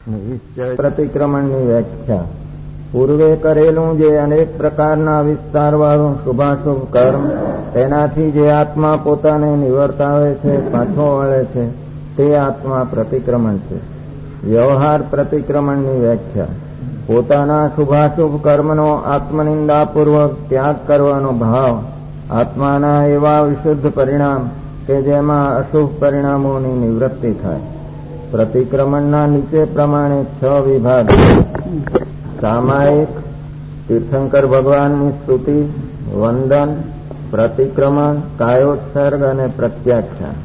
નિશ્ચય પ્રતિક્રમણની વ્યાખ્યા. પૂર્વે કરેલું જે અનેક પ્રકારના વિસ્તારવાળું શુભાશુભ કર્મ, તેનાથી જે આત્મા પોતાને નિવર્તાવે છે, પાછો વળે છે, તે આત્મા પ્રતિક્રમણ છે. વ્યવહાર પ્રતિક્રમણની વ્યાખ્યા. પોતાના શુભાશુભ કર્મનો આત્મનિંદાપૂર્વક ત્યાગ કરવાનો ભાવ, આત્માના એવા વિશુદ્ધ પરિણામ કે જેમાં અશુભ પરિણામોની નિવૃત્તિ થાય. પ્રતિક્રમણના નીચે પ્રમાણે 6 વિભાગ. સામાયિક, તીર્થંકર ભગવાનની સ્તુતિ, વંદન, પ્રતિક્રમણ, કાયોત્સર્ગ અને પ્રત્યાખ્યાન.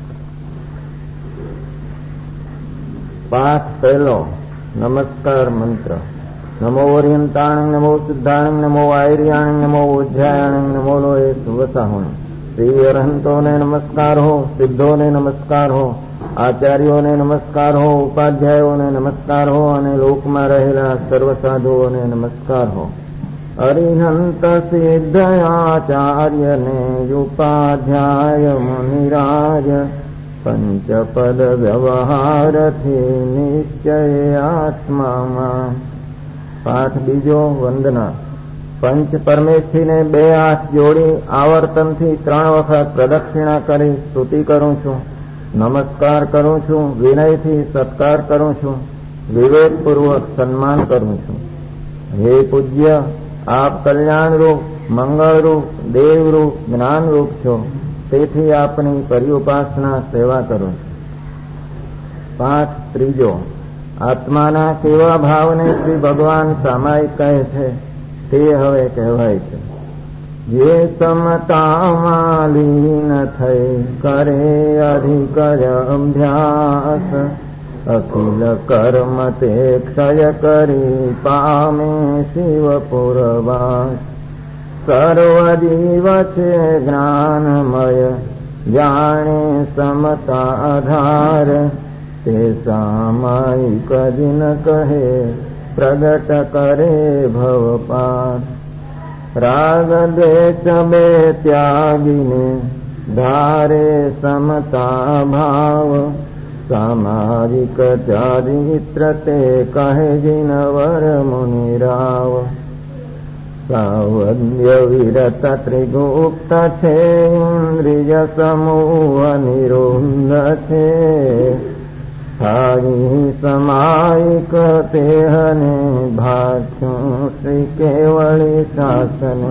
પાઠ પહેલો. નમસ્કાર મંત્ર. નમો ઓરિયંતાણં, નમો સિદ્ધાણં, નમો આયર્યાણં, નમો ઉજ્જાયણં, નમો લોએ સુવસાહુણ. શ્રી અરહંતોને નમસ્કાર હો, સિદ્ધોને નમસ્કાર હો, આચાર્યોને નમસ્કાર હો, ઉપાધ્યાયોને નમસ્કાર હો અને લોકમાં રહેલા સર્વ સાધુઓને નમસ્કાર હો. અરિહંત સિદ્ધયાચાર્યને ઉપાધ્યાય મુનિરાજ, પંચપદ વ્યવહારથી નિશ્ચય આત્મામાં. પાઠ બીજો. વંદના. પંચ પરમેશજીને 2 હાથ જોડી આવર્તનથી 3 વખત પ્રદક્ષિણા કરી સ્તુતિ કરું છું. નમસ્કાર કરું છું. વિનયથી સત્કાર કરું છું. વિવેકપૂર્વક સન્માન કરું છું. હે પૂજ્ય, આપ કલ્યાણરૂપ, મંગળરૂપ, દેવરૂપ, જ્ઞાનરૂપ છો, તેથી આપની પર્યુપાસના સેવા કરું છું. પાઠ ત્રીજો. આત્માના કેવા ભાવને શ્રી ભગવાન સામાયિક કહે છે તે હવે કહેવાય છે. જે સમતામાં લીન થઈ કરે અધિક અભ્યાસ, અખિલ કર્મ તે ક્ષય કરી પામે શિવ પુરવાસ. સર્વ જીવ છે જ્ઞાનમય, જાણે સમતા આધાર, તે સામાયિક દિન કહે પ્રગટ કરે ભવપાર. રાગ દ્વેષ 2 ત્યાગીને ધારે સમતા ભાવ, સામાજિક ચારિત્ર તે કહે જીનવર મુનિરાવ. સાવધ્ય વિરત ત્રિગુપ્ત છે, ઇન્દ્રિય સમૂહ નિરુંધ છે, સ્થાયી સમાયિક તેહને ભાષ્યું શ્રી કેવળી શાસને.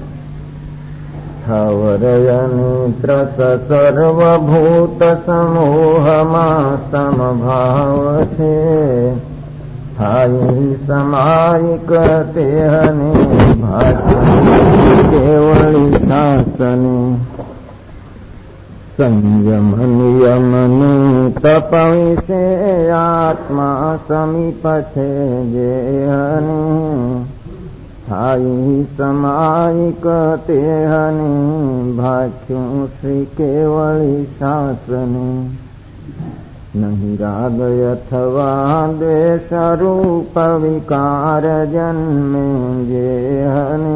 સ્થાવરયનિત્ર સર્વભૂત સમૂહમાં સમભાવ છે, સ્થાયી સમાયિક તેહને ભાષ્યું કેવળી શાસને. સંયમ નિયમનું તપ વિશે આત્મા સમીપ છે જેહને, સ્થાયી સમાયિક તેહને ભાષ્યું શ્રી કેવળી શાસને. નહીં રાગ અથવા દ્વેષ રૂપ વિકાર જન્મે જેહને,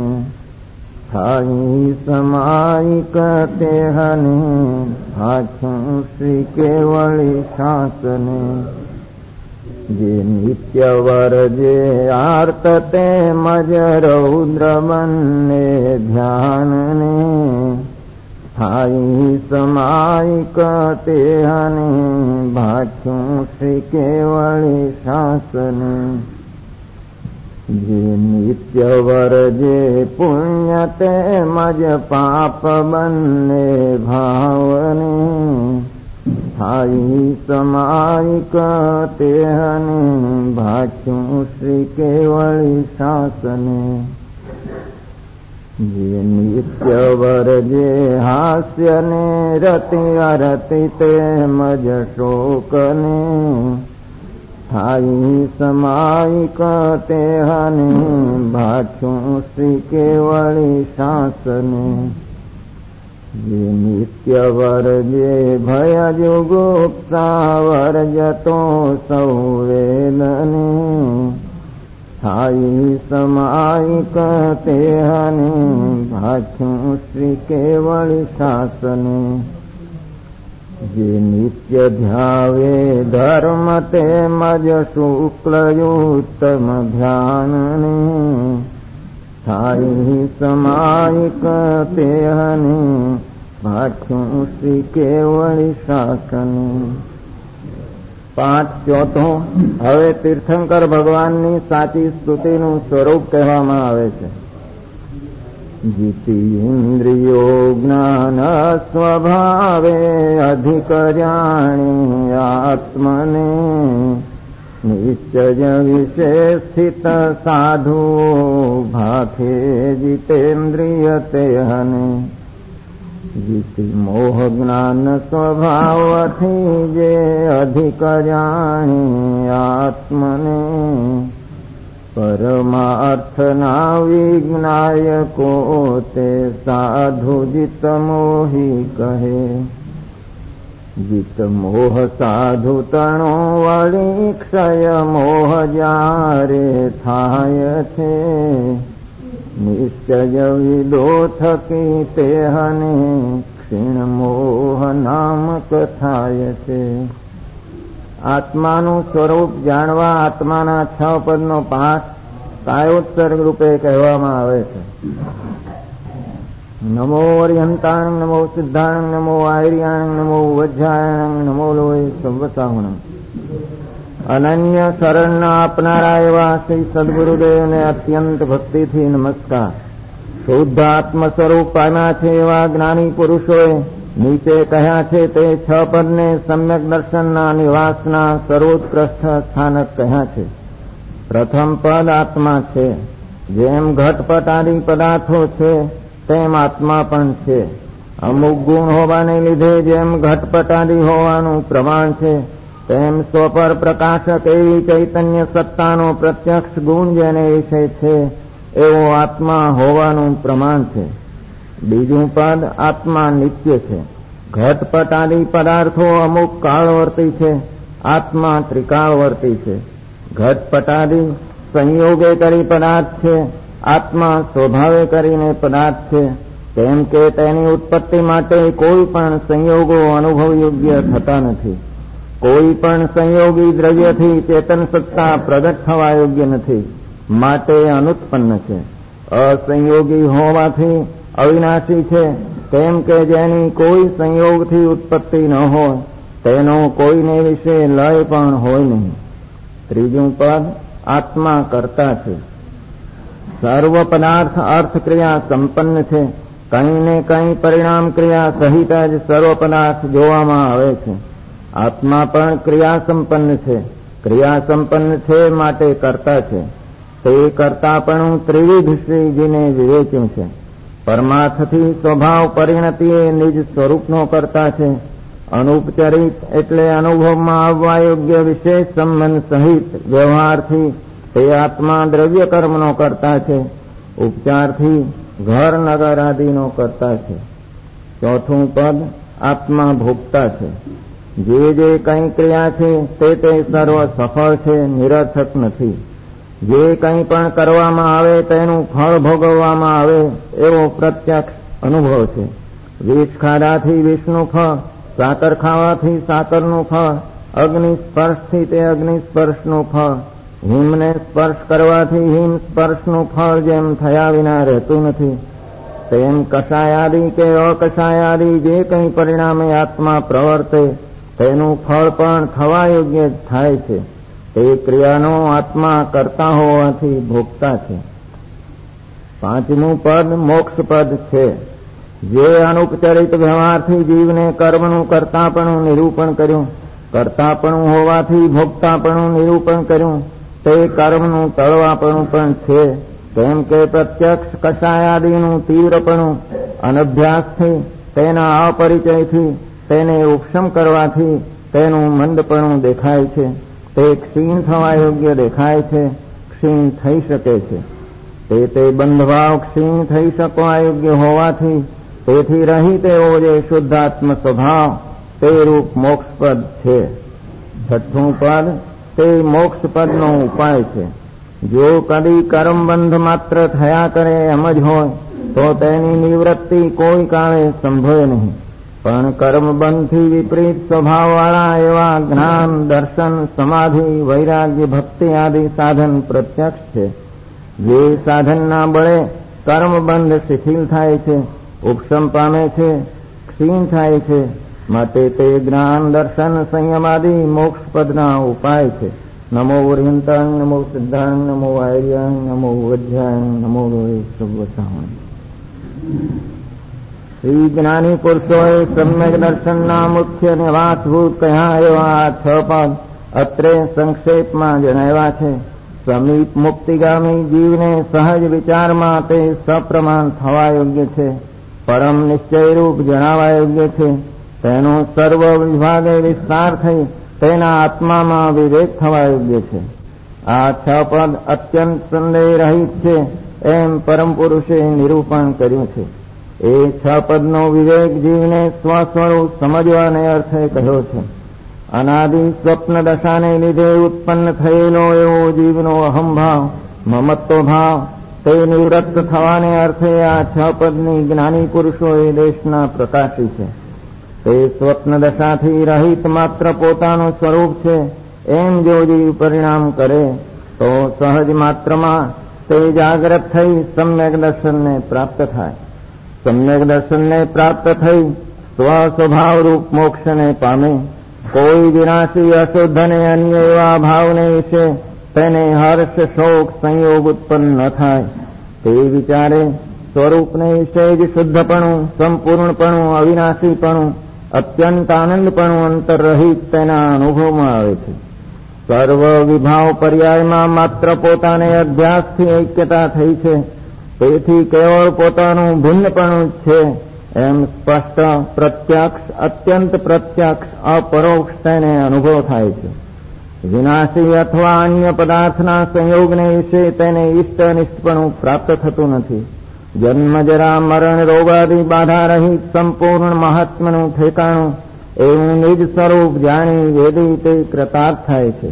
સ્થાયી સમાયિક તેહને ભાષ્યું શ્રી કેવળી શાસને. જે નિત્યવર જે આર્ત તેમજ રૌદ્ર બંને ધ્યાનને, સ્થાયી સમાયિક તેહને ભાષ્યું શ્રી કેવળી શાસને. જે નિત્યવર જે પુણ્ય તેમજ પાપ બંને ભાવને, સ્થાયી સમાયિક તેહને ભાષ્યું શ્રી કેવળી શાસને. જે નિત્યવર જે હાસ્ય ને રતિ અરતિ તેમજ શોકને, સ્થાયી સમાયિક તેહને ભાષ્યું શ્રી કેવળી શાસને. જે નિત્યવર જે ભય જુગુપ્સા વર્જતો સૌ વેદને, સ્થાયી સમાયિક તેહને ભાષ્યું શ્રી કેવળી શાસને. જે નિત્ય ધ્યાવે ધર્મ તેમજ શુક્લયુત્તમ ધ્યાનને થાય સમાયિક તેહને ભાખ્યું શ્રી કેવળી શાસને. પાઠ ચોથો. હવે તીર્થંકર ભગવાનની સાચી સ્તુતિનું સ્વરૂપ કહેવામાં આવે છે. જીતેન્દ્રિયો જ્ઞાન સ્વભાવે અધિકર્યાણિ આત્મને નિશ્ચય વિશે સ્થિત સાધુ ભાખે જીતેન્દ્રિય તેહને. જીતિ મોહ જ્ઞાન સ્વભાવથી જે અધિકર્યાણિ આત્મને પરમાર્થના વિજ્ઞાયકો તે સાધુ જીત મોહી કહે. જીત મોહ સાધુ તણો વળી ક્ષય મોહ જ્યારે થાય છે નિશ્ચય વિદો થકી તેહને ક્ષીણ મોહ નામક થાય છે. આત્માનું સ્વરૂપ જાણવા આત્માના 6 પદનો પાઠ કાયોત્સર્ગ રૂપે કહેવામાં આવે છે. નમો અરિહંતાણં નમો સિદ્ધાણં નમો આયર્યાણં નમો વજ્જાયણં નમો લોહે સંવસાહુણં. અનન્ય શરણના આપનારા એવા શ્રી સદગુરુદેવને અત્યંત ભક્તિથી નમસ્કાર. શુદ્ધ આત્મ સ્વરૂપ પામ્યા છે એવા જ્ઞાની પુરુષોએ નીચે કહ્યા છે તે 6 પદને સમ્યક દર્શનના નિવાસના સર્વોત્કૃષ્ટ સ્થાનક કહ્યા છે. પ્રથમ પદ આત્મા છે. જેમ ઘટપટ આદિ પદાર્થો છે તેમ આત્મા પણ છે. અમુક ગુણ હોવાને લીધે જેમ ઘટપટ આદિ હોવાનું પ્રમાણ છે તેમ સ્વપર પ્રકાશક એવી ચૈતન્ય સત્તાનો પ્રત્યક્ષ ગુણ જેને વિશે છે એવો આત્મા હોવાનું પ્રમાણ છે. બીજું પદ આત્મા નિત્ય છે. ઘટપટ આદિ પદાર્થો અમુક કાળવર્તી છે, આત્મા ત્રિકાળવર્તી છે. ઘટપટ આદિ સંયોગે કરી પદાર્થ છે, આત્મા સ્વભાવે કરીને પદાર્થ છે. કેમ કે તેની ઉત્પત્તિ માટે કોઈ પણ સંયોગો અનુભવ યોગ્ય થતા નથી. કોઈ પણ સંયોગી દ્રવ્યથી ચેતન સત્તા પ્રગટ થવા યોગ્ય નથી, માટે અનુત્પન્ન છે. અસંયોગી હોવાથી અવિનાશી છે. તેમ કે જેની કોઈ સંયોગથી ઉત્પત્તિ ન હોય તેનો કોઈને વિશે લય પણ હોય નહીં. ત્રીજું પદ આત્મા કર્તા છે. સર્વ પદાર્થ અર્થ ક્રિયા સંપન્ન છે. કંઈ ને કંઈ પરિણામ ક્રિયા સહિત જ સર્વ પદાર્થ જોવામાં આવે છે. આત્મા પણ ક્રિયા સંપન્ન છે. ક્રિયા સંપન્ન છે માટે કર્તા છે. તે કર્તાપણું ત્રિવિધ શ્રીજીને વિવેચ્યું છે. પરમાર્થથી સ્વભાવ પરિણતિએ નિજ સ્વરૂપનો કરતા છે. અનુપચરિત એટલે અનુભવમાં આવવા યોગ્ય વિશેષ સંબંધ સહિત વ્યવહારથી તે આત્મા દ્રવ્ય કર્મનો કરતા છે. ઉપચારથી ઘર નગર આદિનો કરતા છે. ચોથું પદ આત્મા ભોગતા છે. જે જે કંઈ ક્રિયા છે તે સર્વ સફળ છે, નિરર્થક નથી. જે કંઈ પણ કરવામાં આવે તેનું ફળ ભોગવવામાં આવે એવો પ્રત્યક્ષ અનુભવ છે. વિષ ખાવાથી વિષનું ફળ, સાકર ખાવાથી સાકરનું ફળ, અગ્નિ સ્પર્શથી તે અગ્નિ સ્પર્શનું ફળ, હિમને સ્પર્શ કરવાથી હિમ સ્પર્શનું ફળ જેમ થયા વિના રહેતું નથી તેમ કષાયાદી કે અકષાયાદી જે કંઈ પરિણામે આત્મા પ્રવર્તે તેનું ફળ પણ થવા યોગ્ય થાય છે. તે ક્રિયાનો આત્મા કરતા હોવાથી ભોગતા છે. પાંચમું પદ મોક્ષ પદ છે. જે અનુપચરિત વ્યવહારથી જીવને કર્મનું કર્તાપણું નિરૂપણ કર્યું, કર્તાપણું હોવાથી ભોગતાપણું નિરૂપણ કર્યું, તે કર્મનું તળવાપણું પણ છે. કેમ કે પ્રત્યક્ષ કષાયાદીનું તીવ્રપણું અનભ્યાસથી, તેના અપરિચયથી, તેને ઉપશમ કરવાથી તેનું મંદપણું દેખાય છે. તે ક્ષીણ થવા યોગ્ય દેખાય છે, ક્ષીણ થઈ શકે છે. તે બંધભાવ ક્ષીણ થઈ શકવા યોગ્ય હોવાથી તેથી રહિત એવો જે શુદ્ધાત્મ સ્વભાવ તે રૂપ મોક્ષપદ છે. છઠ્ઠું પદ તે મોક્ષપદનો ઉપાય છે. જો કદી કર્મબંધ માત્ર થયા કરે એમ જ હોય તો તેની નિવૃત્તિ કોઈ કાળે સંભવે નહીં. પણ કર્મબંધથી વિપરીત સ્વભાવવાળા એવા જ્ઞાન, દર્શન, સમાધિ, વૈરાગ્ય, ભક્તિ આદિ સાધન પ્રત્યક્ષ છે. જે સાધનના બળે કર્મબંધ શિથિલ થાય છે, ઉપશમ પામે છે, ક્ષીણ થાય છે, માટે તે જ્ઞાન, દર્શન, સંયમ આદિ મોક્ષપદના ઉપાય છે. નમો ઓરિયંતાંગ, નમો સિદ્ધાંગ, નમો આર્યાંગ, નમો વજ્યાંગ, નમો સર્વસાહણ. શ્રી જ્ઞાની પુરુષોએ સમ્યક દર્શનના મુખ્ય નિવાસભૂત કહ્યા એવા આ 6 પદ અત્રે સંક્ષેપમાં જણાવ્યા છે. સમીપ મુક્તિગામી જીવને સહજ વિચારમાં તે સપ્રમાણ થવા યોગ્ય છે, પરમ નિશ્ચયરૂપ જણાવવા યોગ્ય છે. તેનો સર્વ વિભાગે વિસ્તાર થઈ તેના આત્મામાં વિવેક થવા યોગ્ય છે. આ 6 પદ અત્યંત સંદેહ રહિત છે એમ પરમ પુરુષે નિરૂપણ કર્યું છે. એ 6 પદનો વિવેક જીવને સ્વસ્વરૂપ સમજવાને અર્થે કહ્યો છે. અનાદિ સ્વપ્ન દશાને લીધે ઉત્પન્ન થયેલો એવો જીવનો અહંભાવ, મમત્વ ભાવ તે નિવૃત્ત થવાને અર્થે આ 6 પદની જ્ઞાની પુરુષોએ દેશના પ્રકાશી છે. તે સ્વપ્ન દશાથી રહિત માત્ર પોતાનું સ્વરૂપ છે એમ જો જીવ પરિણામ કરે તો સહજ માત્રમાં તે જાગ્રત થઈ સમ્યક દર્શનને પ્રાપ્ત થાય. સમ્યક દર્શનને પ્રાપ્ત થઈ સ્વસ્વભાવરૂપ મોક્ષને પામે. કોઈ વિનાશી અશુદ્ધ અને અન્ય એવા ભાવને વિશે તેને હર્ષ, શોક, સંયોગ ઉત્પન્ન ન થાય. તે વિચારે સ્વરૂપને વિશે જ શુદ્ધપણું, સંપૂર્ણપણું, અવિનાશીપણું, અત્યંત આનંદપણું અંતરરહિત તેના અનુભવમાં આવે છે. સર્વ વિભાવ પર્યાયમાં માત્ર પોતાને અધ્યાસથી ઐક્યતા થઈ છે, તેથી કેવળ પોતાનું ભિન્નપણું જ છે એમ સ્પષ્ટ, પ્રત્યક્ષ, અત્યંત પ્રત્યક્ષ, અપરોક્ષ તેને અનુભવ થાય છે. વિનાશી અથવા અન્ય પદાર્થના સંયોગને વિશે તેને ઇષ્ટ અનિષ્ટપણું પ્રાપ્ત થતું નથી. જન્મ, જરા, મરણ, રોગાદી બાધા રહિત સંપૂર્ણ મહાત્મનું ઠેકાણું એવું નિજ સ્વરૂપ જાણી વેદી તે કૃતાર્થ થાય છે.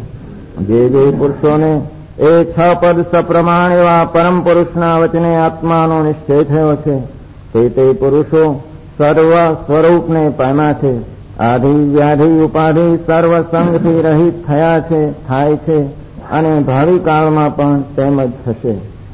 જે પુરુષોને એ 6 પદ સપ્રમાણ એવા પરમ પુરુષના વચને આત્માનો નિશ્ચય થયો છે તે પુરુષો સર્વ સ્વરૂપને પામ્યા છે. આધિ, વ્યાધિ, ઉપાધિ સર્વ સંગથી રહિત થયા છે, થાય છે અને ભાવિ કાળમાં પણ તેમ જ થશે.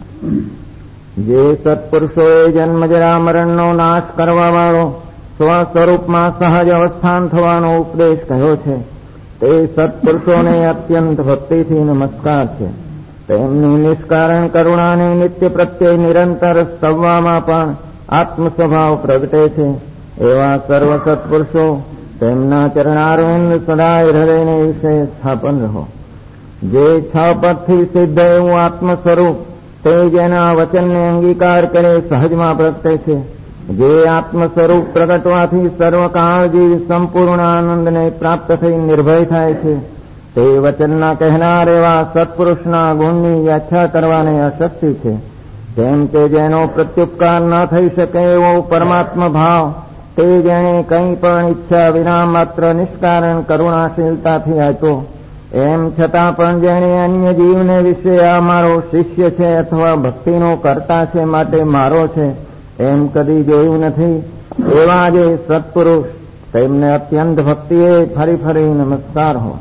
જે સત્પુરુષોએ જન્મ, જરા, મરણનો નાશ કરવાવાળો સ્વ સ્વરૂપમાં સહજ અવસ્થાન થવાનો ઉપદેશ કહ્યો છે તે સત્પુરુષોને અત્યંત ભક્તિથી નમસ્કાર છે. તેમની નિષ્કારણ કરુણાને નિત્ય પ્રત્યે નિરંતર સ્તવવામાં પણ આત્મ સ્વભાવ પ્રગટે છે. એવા સર્વ સત્પુરુષો તેમના ચરણારવિંદ સદાય હૃદયને વિશે સ્થાપન રહો. જે 6 પદથી સિદ્ધ એવું આત્મ સ્વરૂપ તે જેના વચનને અંગીકાર કરે સહજમાં પ્રગટે છે. જે આત્મ સ્વરૂપ પ્રગટવાથી સર્વકાળ જીવ સંપૂર્ણ આનંદને પ્રાપ્ત થઈ નિર્ભય થાય છે તે વચનના કહેનાર એવા સત્પુરુષના ગુણની વ્યાખ્યા કરવાને અશક્તિ છે. જેમ કે જેનો પ્રત્યુપકાર ન થઈ શકે એવો પરમાત્મા ભાવ તે જેણે કંઈ પણ ઈચ્છા વિના માત્ર નિષ્કારણ કરુણાશીલતાથી આપ્યો, એમ છતાં પણ જેણે અન્ય જીવને વિશે આ મારો શિષ્ય છે અથવા ભક્તિનો કર્તા છે માટે મારો છે એમ કદી જોયું નથી. એવા જે સત્પુરુષ તેમને અત્યંત ભક્તિએ ફરી ફરી નમસ્કાર હો.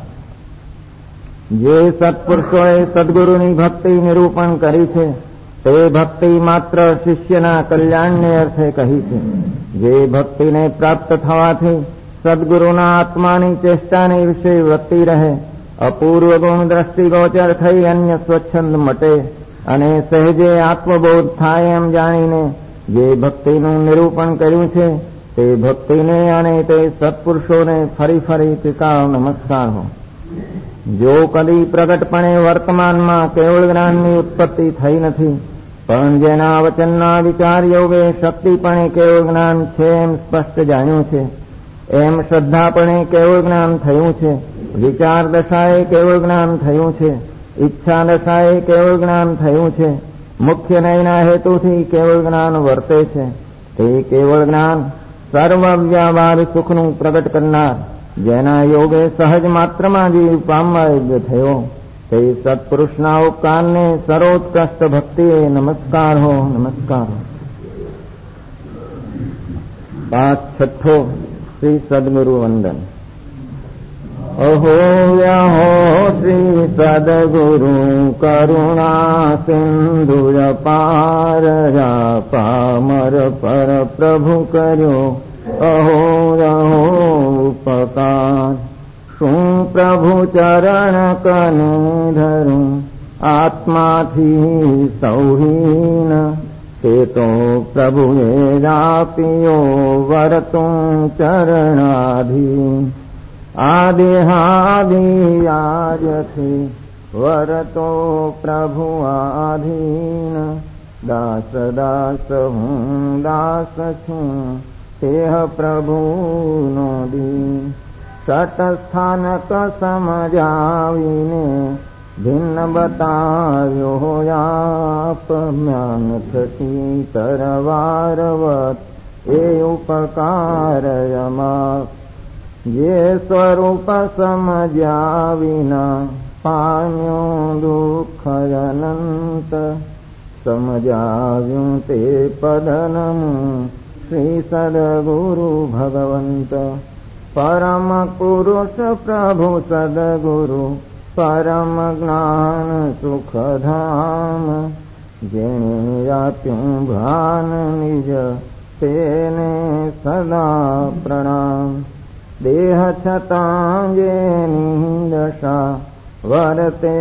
જે સત્પુરુષોએ સદગુરુની ભક્તિ નિરૂપણ કરી છે તે ભક્તિ માત્ર શિષ્યના કલ્યાણને અર્થે કહી છે. જે ભક્તિને પ્રાપ્ત થવાથી સદગુરુના આત્માની ચેષ્ટાની વિશે વૃત્તિ રહે, અપૂર્વ ગુણ દ્રષ્ટિગોચર થઈ અન્ય સ્વચ્છંદ મટે અને સહેજે આત્મબોધ થાય એમ જાણીને જે ભક્તિનું નિરૂપણ કર્યું છે તે ભક્તિને અને તે સત્પુરુષોને ફરી ફરી પિતાળ નમસ્કાર હો. જો કદી પ્રગટપણે વર્તમાનમાં કેવળ જ્ઞાનની ઉત્પત્તિ થઈ નથી, પણ જેના વચનના વિચાર યોગે શક્તિપણે કેવળ જ્ઞાન છે એમ સ્પષ્ટ જાણ્યું છે, એમ શ્રદ્ધાપણે કેવળ જ્ઞાન થયું છે, વિચાર દશાએ કેવળ જ્ઞાન થયું છે, ઈચ્છા દશાએ કેવળ જ્ઞાન થયું છે, મુખ્ય નયના હેતુથી કેવળ જ્ઞાન વર્તે છે, તે કેવળ જ્ઞાન સર્વ વ્યવહાર સુખનું પ્રગટ કરનાર જેના યોગે સહજ માત્રમાં જીવ પામવા યોગ્ય થયો તે સત્પુરુષના ઉપકારને સર્વોત્કૃષ્ટ ભક્તિએ નમસ્કાર હો, નમસ્કાર હો. 5. श्री सद्गुरु वंदन। अहो व्याहो श्री सद्गुरु करुणा सिंधु पार पामर पर प्रभु कर्यो अहो रहो उपकार। शू प्रभु चरण कने धरूं आत्मा थी सौहीन ते तो प्रभुए जापियो वरतों चरणाधीन। आदिहादि आज थे वरतो प्रभु आधीन। दास दास हूँ दास छूं तेह प्रभु नो दीन। सत स्थानक समझावीने भिन्न बतायो आप। म्यान थकी तरवारवत ए उपकार यमाप। ये स्वरूप समझा विना पाम्यो दुख अनंत। समझाव्યું તે પદનમું શ્રી સદગુરુ ભગવંત। परम पुरुष प्रभु सद्गुरु परम ज्ञान सुख धाम। जेने आप्યું भान निज तेने सदा प्रणाम। देह छतां जेनी दशा वर्ते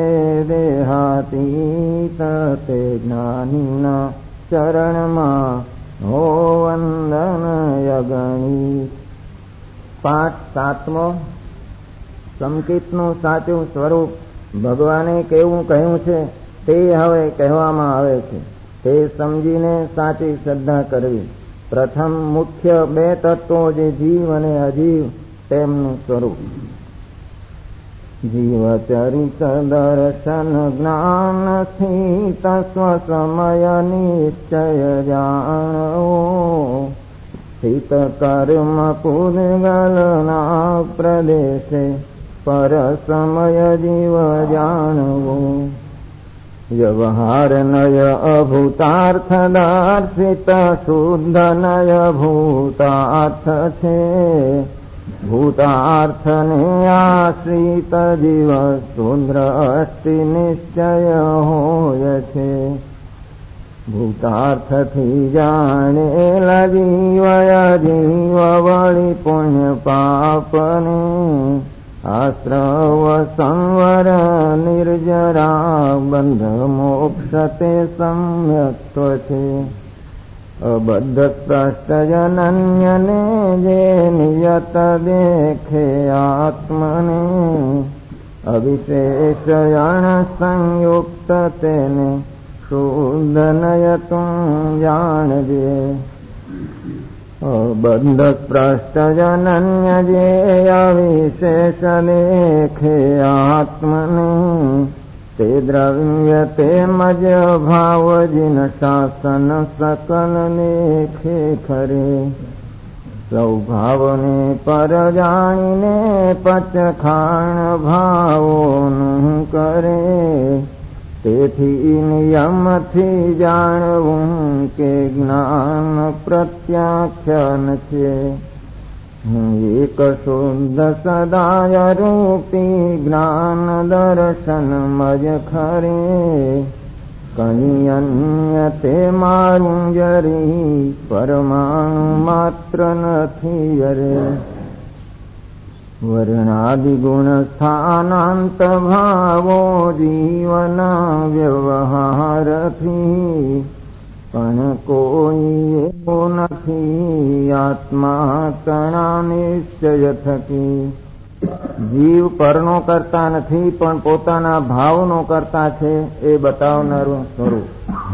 देहातीत ते ज्ञानीना चरणमां हो वंदन यगणित। पाठ सातमो संकितનું સાચું સ્વરૂપ ભગવાને કેવું કહ્યું છે તે હવે કહેવામાં આવે છે। તે સમજીને સાચી શ્રદ્ધા કરવી। પ્રથમ મુખ્ય બે તત્વો જે જીવ અને અજીવ તેમનું સ્વરૂપ। જીવ ચરિત દર્શન જ્ઞાન સ્થિત સ્વસમય નિશ્ચય જાણવો। સ્થિત કર્મ પૂદગલના પ્રદેશે પર સમય જીવ જાણવો। વ્યવહાર નય અભૂતાર્થ દર્શિત શુદ્ધ નય ભૂતાર્થ છે। ભૂતાર્થને આશ્રિત જીવ શુદ્ર અષ્ટિ નિશ્ચય હોય છે। ભૂતાર્થથી જાણેલા જીવ અજીવ વળી પુણ્ય પાપને આશ્રવ સંવર નિર્જરા બંધ મોક્ષ તે સમ્યક્ત્વ છે। અબદ્ધ સ્પષ્ટ જનન્યને જે નિયત દેખે આત્મને અવિશેષ અણ સંયુક્ત તેને શુદ્ધ નય તું જાણજે। અબદ્ધ સ્પષ્ટ જનન્ય જે અવિશેષ દેખે આત્મને તે દ્રવ્ય તેમજ ભાવ જીન શાસન સકલ લેખે ખરે। સૌ ભાવને પર જાણીને પચખાણ ભાવોનું કરે। તેથી નિયમથી જાણવું કે જ્ઞાન પ્રત્યાખ્યાન છે। હું એક શુદ્ધ સદાય રૂપી જ્ઞાન દર્શન મજ ખરે। કઈ અન્ય તે મારું જરી પરમાણુ માત્ર નથી અરે। વર્ણાદિ ગુણ સ્થાનાંત ભાવો જીવના વ્યવહારથી પણ કોઈ એવો નથી આત્મા તણા નિશ્ચય થકી। જીવ પરનો કરતા નથી પણ પોતાના ભાવનો કરતા છે એ બતાવનારું સ્વરૂપ।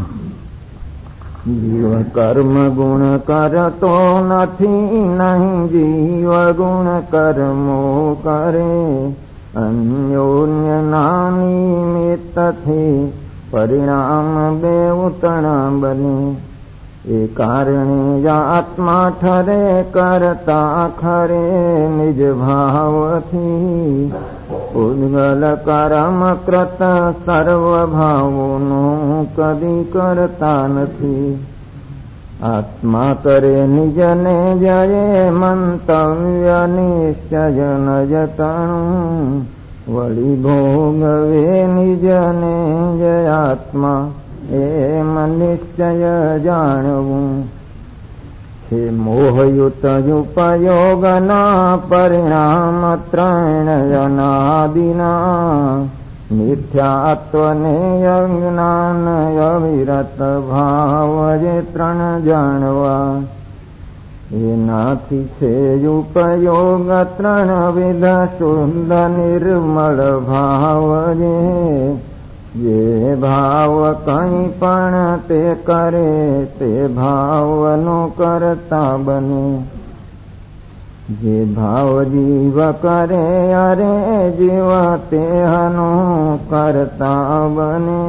જીવ કર્મ ગુણ કરતો નથી નહીં જીવ ગુણ કર્મો કરે। અન્યોન્યના નિમિત્તથી પરિણામ બેઉ તણા બને। એ કારણે આત્મા ઠરે કરતા ખરે નિજ ભાવથી। ઉદ્ગલ કર્મ કૃત સર્વ ભાવોનો કદી કરતા નથી। આત્મા કરે નિજને જય મંતવ્ય નિશ્ચય ન જતણું વળી ભોગવે નિજને જય આત્મા એમ નિશ્ચય જાણવું છે. મોહયુત ઉપયોગના પરિણામ ત્રણયનાદિના મિથ્યાત્વને અજ્ઞાન અવિરત ભાવ જે ત્રણ જાણવા એનાથી છે ઉપયોગ ત્રણ વિધ શુદ્ધ નિર્મળ ભાવ જે ભાવ કંઈ પણ તે કરે તે ભાવનો કરતા બને. જે ભાવ જીવ કરે અરે જીવ તેહનો કરતા બને.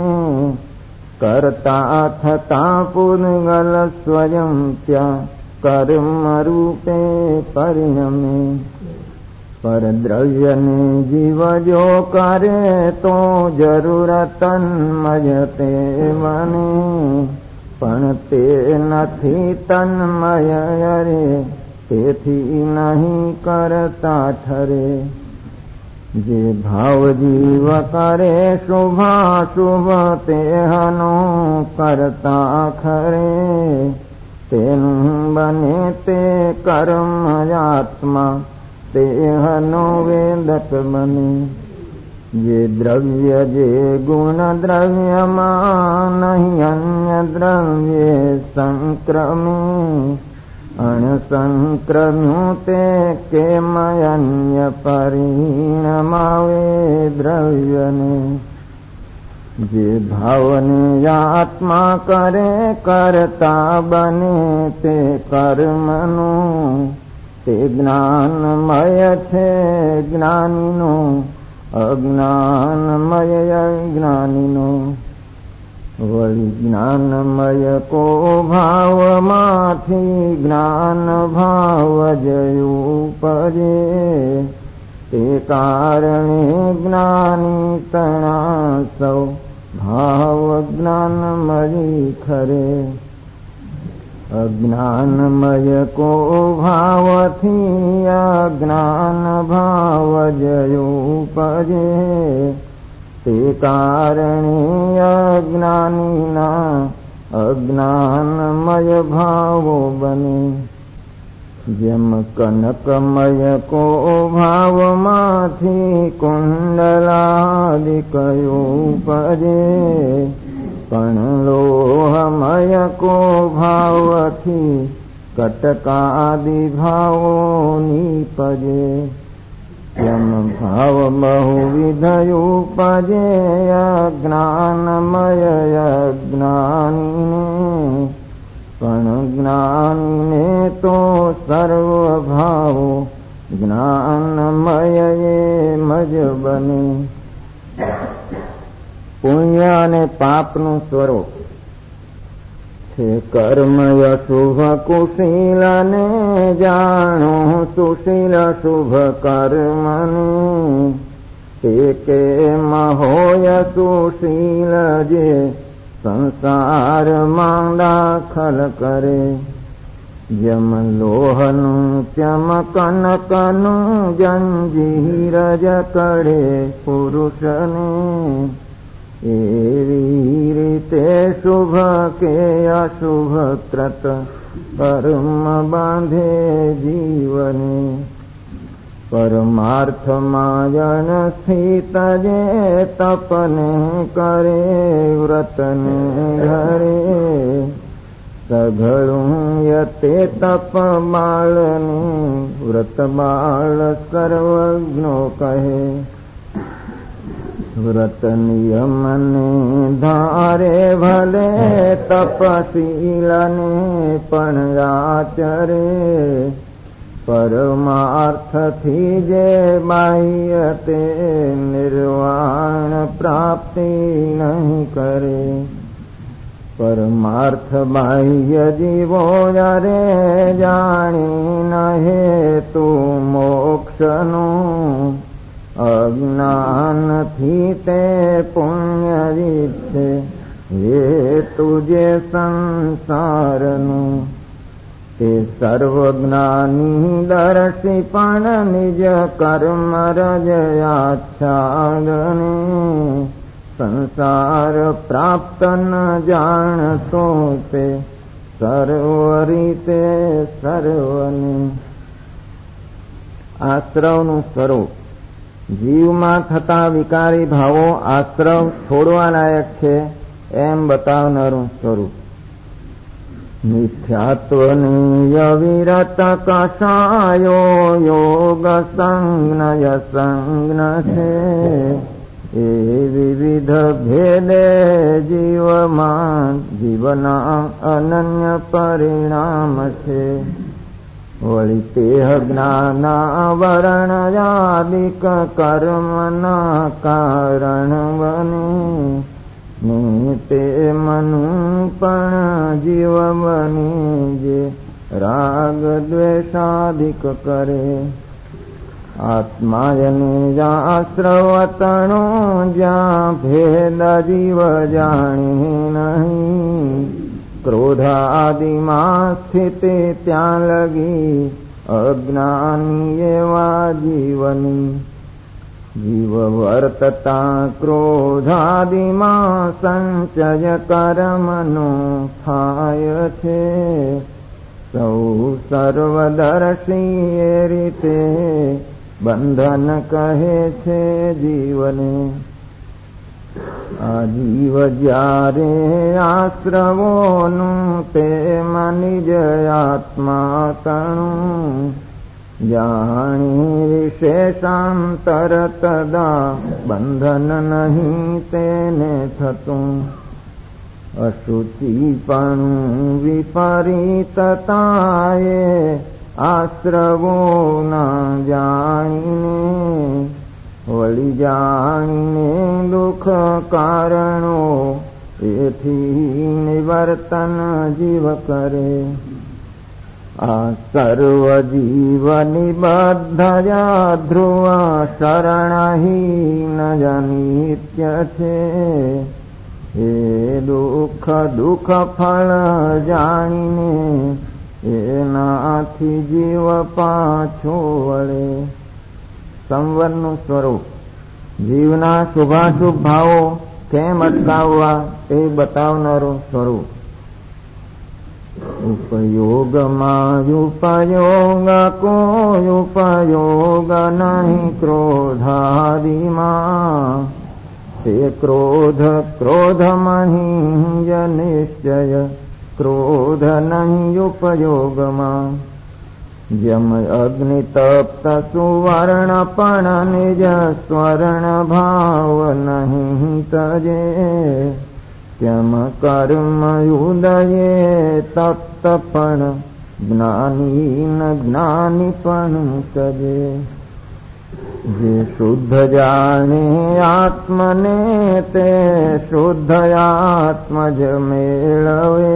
કરતા થતા પૂનગલ સ્વયં ત્યાં કર્મ રૂપે પરિણમે. પરદ્રવ્યને જીવ જો કરે તો જરૂર તન્મય તે બને. પણ તે નથી તન્મય રે તેથી નહીં કરતા ઠરે. જે ભાવ જીવ કરે શુભાશુભ તેહનો કરતા ખરે. તેનું બને તે કર્મ આત્મા તેહનો વેદક બને. જે દ્રવ્ય જે ગુણ દ્રવ્યમાં નહીં અન્ય દ્રવ્ય સંક્રમે. અણસંક્રમ્યું તે કેમ અન્ય પરિણમાવે દ્રવ્યને. જે ભાવને આત્મા કરે કરતા બને તે કર્મનું તે જ્ઞાનમય છે જ્ઞાનીનો અજ્ઞાનમય જ્ઞાનીનો. વળી જ્ઞાનમય કો ભાવમાંથી જ્ઞાન ભાવ જયુપજે. તે કારણે જ્ઞાની તણા સૌ ભાવ જ્ઞાનમયી ખરે. અજ્ઞાનમય કો ભાવથી અજ્ઞાન ભાવ જયુપજે. તે કારણે અજ્ઞાનીના અજ્ઞાનમય ભાવો બને. જેમ કનકમય કો ભાવમાંથી કુંડલાદિકયો ઉપજે. પણ લોહમય કો ભાવથી કટકાદિ ભાવો નીપજે. યમ ભાવ બહુવિધ ઉપજે અજ્ઞાનમય અજ્ઞાનીને. પણ જ્ઞાનીને તો સર્વ ભાવો જ્ઞાનમય એમ જ બને. પુણ્ય અને પાપનું સ્વરૂપ છે કર્મય શુભ કુશીલ ને જાણો સુશીલ શુભ કર્મને. તે કેમ હોય સુશીલ જે સંસારમાં દાખલ કરે. જમ લોહનું ચમ કનકનું જંજીર જકડે પુરુષને. એવી રીતે શુભ કે અશુભ ત્રત કર્મ બાંધે જીવને. પરમાર્થમાં જન સ્થિત જે તપને કરે વ્રતને ઘરે. સઘળું યતે તપ બાળને વ્રત બાળ સર્વજ્ઞો કહે. વ્રત નિયમને ધારે ભલે તપશીલને પણ આચરે. પરમાર્થથી જે બાહ્ય તે નિર્વાણ પ્રાપ્તિ નહીં કરે. પરમાર્થ બાહ્ય જીવો રે જાણી ન હેતુ મોક્ષનું. અજ્ઞાનથી તે પુણ્ય રીતે વેદ તુજે સંસારનું. તે સર્વજ્ઞાની દર્શી પણ નિજ કર્મ રજયાચ્છાદને. સંસાર પ્રાપ્ત ન જાણતો તે સર્વ રીતે સર્વને. આશ્રવનું સ્વરૂપ. જીવમાં થતા વિકારી ભાવો આશ્રવ છોડવા લાયક છે એમ બતાવનારું સ્વરૂપ. મિથ્યાત્વની અવિરત કષાયો યોગ સંજ્ઞય સંજ્ઞ છે. એ વિવિધ ભેદે જીવના અનન્ય પરિણામ છે. વળી તે જ્ઞાનાવરણયાદિક કર્મના કારણ બને. ને તે મનુ પણ જીવ બની જે રાગ દ્વેષાદિક કરે. આત્માયને આશ્રવતણો જ્યાં ભેદ જીવ જાણે નહીં. ક્રોધાદિમાં સ્થિતે ત્યાં લગી અજ્ઞાની એવા જીવની. જીવ વર્તતા ક્રોધાદિમાં સંચય કર્મનો થાય છે. સૌ સર્વદર્શી એ રીતે બંધન કહે છે જીવને. આ જીવ જ્યારે આશ્રવોનું તેમાં નિજ આત્મા તણું. જાણી વિશેષાંતર તદા બંધન નહીં તેને થતું. અશુચિપણું વિપરીતતાએ આશ્રવો ના જાણીને. વળી જાણીને દુઃખ કારણો એથી નિવર્તન જીવ કરે. આ સર્વ જીવ નિબદ્ધયા ધ્રુવ શરણહીન નિત્ય છે. એ દુઃખ ફળ જાણીને એનાથી જીવ પાછો વળે. સંવરનું સ્વરૂપ. જીવના શુભાશુભ ભાવો કેમ અટકાવવા તે બતાવનારું સ્વરૂપ. ઉપયોગમાં ઉપયોગ કોઈ ઉપયોગ નહીં ક્રોધાદિમાં. તે ક્રોધમહીં જ નિશ્ચય ક્રોધ નહીં ઉપયોગમાં. જમ અગ્નિ તપ્ત સુવર્ણ પણ નિજ સ્વર્ણ ભાવ નહીં તજે. તેમ કર્મ ઉદયે તપ્ત પણ જ્ઞાની ન જ્ઞાની પણ તજે. જે શુદ્ધ જાણે આત્મને તે શુદ્ધ આત્મ જ મેળવે.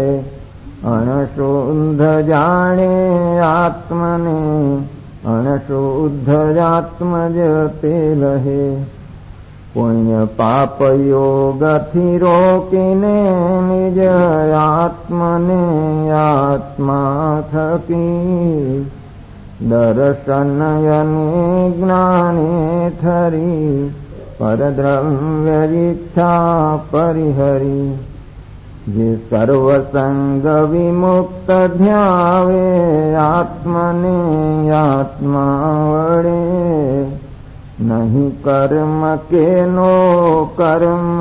અણશુદ્ધ જાણે આત્મને અણશુદ્ધ આત્મ જ તે લહે. પુણ્ય પાપ યોગથી રોકીને નિજ આત્મને આત્મા થકી. દર્શન અને જ્ઞાને ઠરી પરદ્રવ્ય ઈચ્છા પરિહરી. જે સર્વસંગ વિમુક્ત ધ્યાવે આત્મને આત્મા વડે. નહીં કર્મ કેનો કર્મ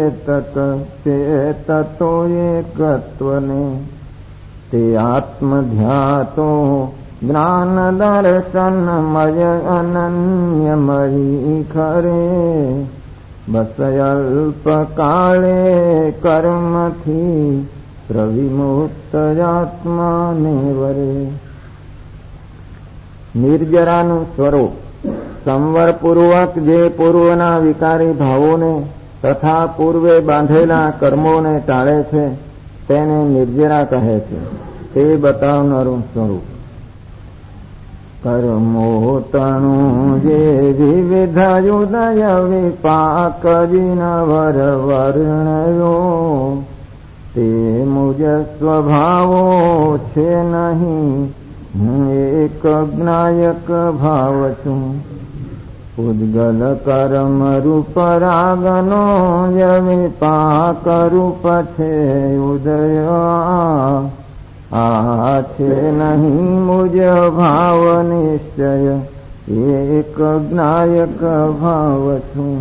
ચેતતો એકત્વને. તે આત્મધ્યાતો જ્ઞાન દર્શનમય અનન્યમયી ખરે. બસ અલ્પકાળે કર્મથી પ્રવિમુક્ત આત્માને વરે. નિર્જરાનું સ્વરૂપ. સંવરપૂર્વક જે પૂર્વના વિકારી ભાવોને તથા પૂર્વે બાંધેલા કર્મોને ટાળે છે તેને નિર્જરા કહે છે. તે બતાવનારું સ્વરૂપ. કર્મો તણું જે વિવિધ ઉદય વિપાક જીનવર વર્ણયો. તે મુજ સ્વભાવો છે નહીં, હું એક જ્ઞાયક ભાવ છું. ઉદ્ગલ કર્મ રૂપ રાગનો વિપાક રૂપ છે ઉદય, આ છે નહીં મુજ ભાવ નિશ્ચય, એક જ્ઞાયક ભાવ છું.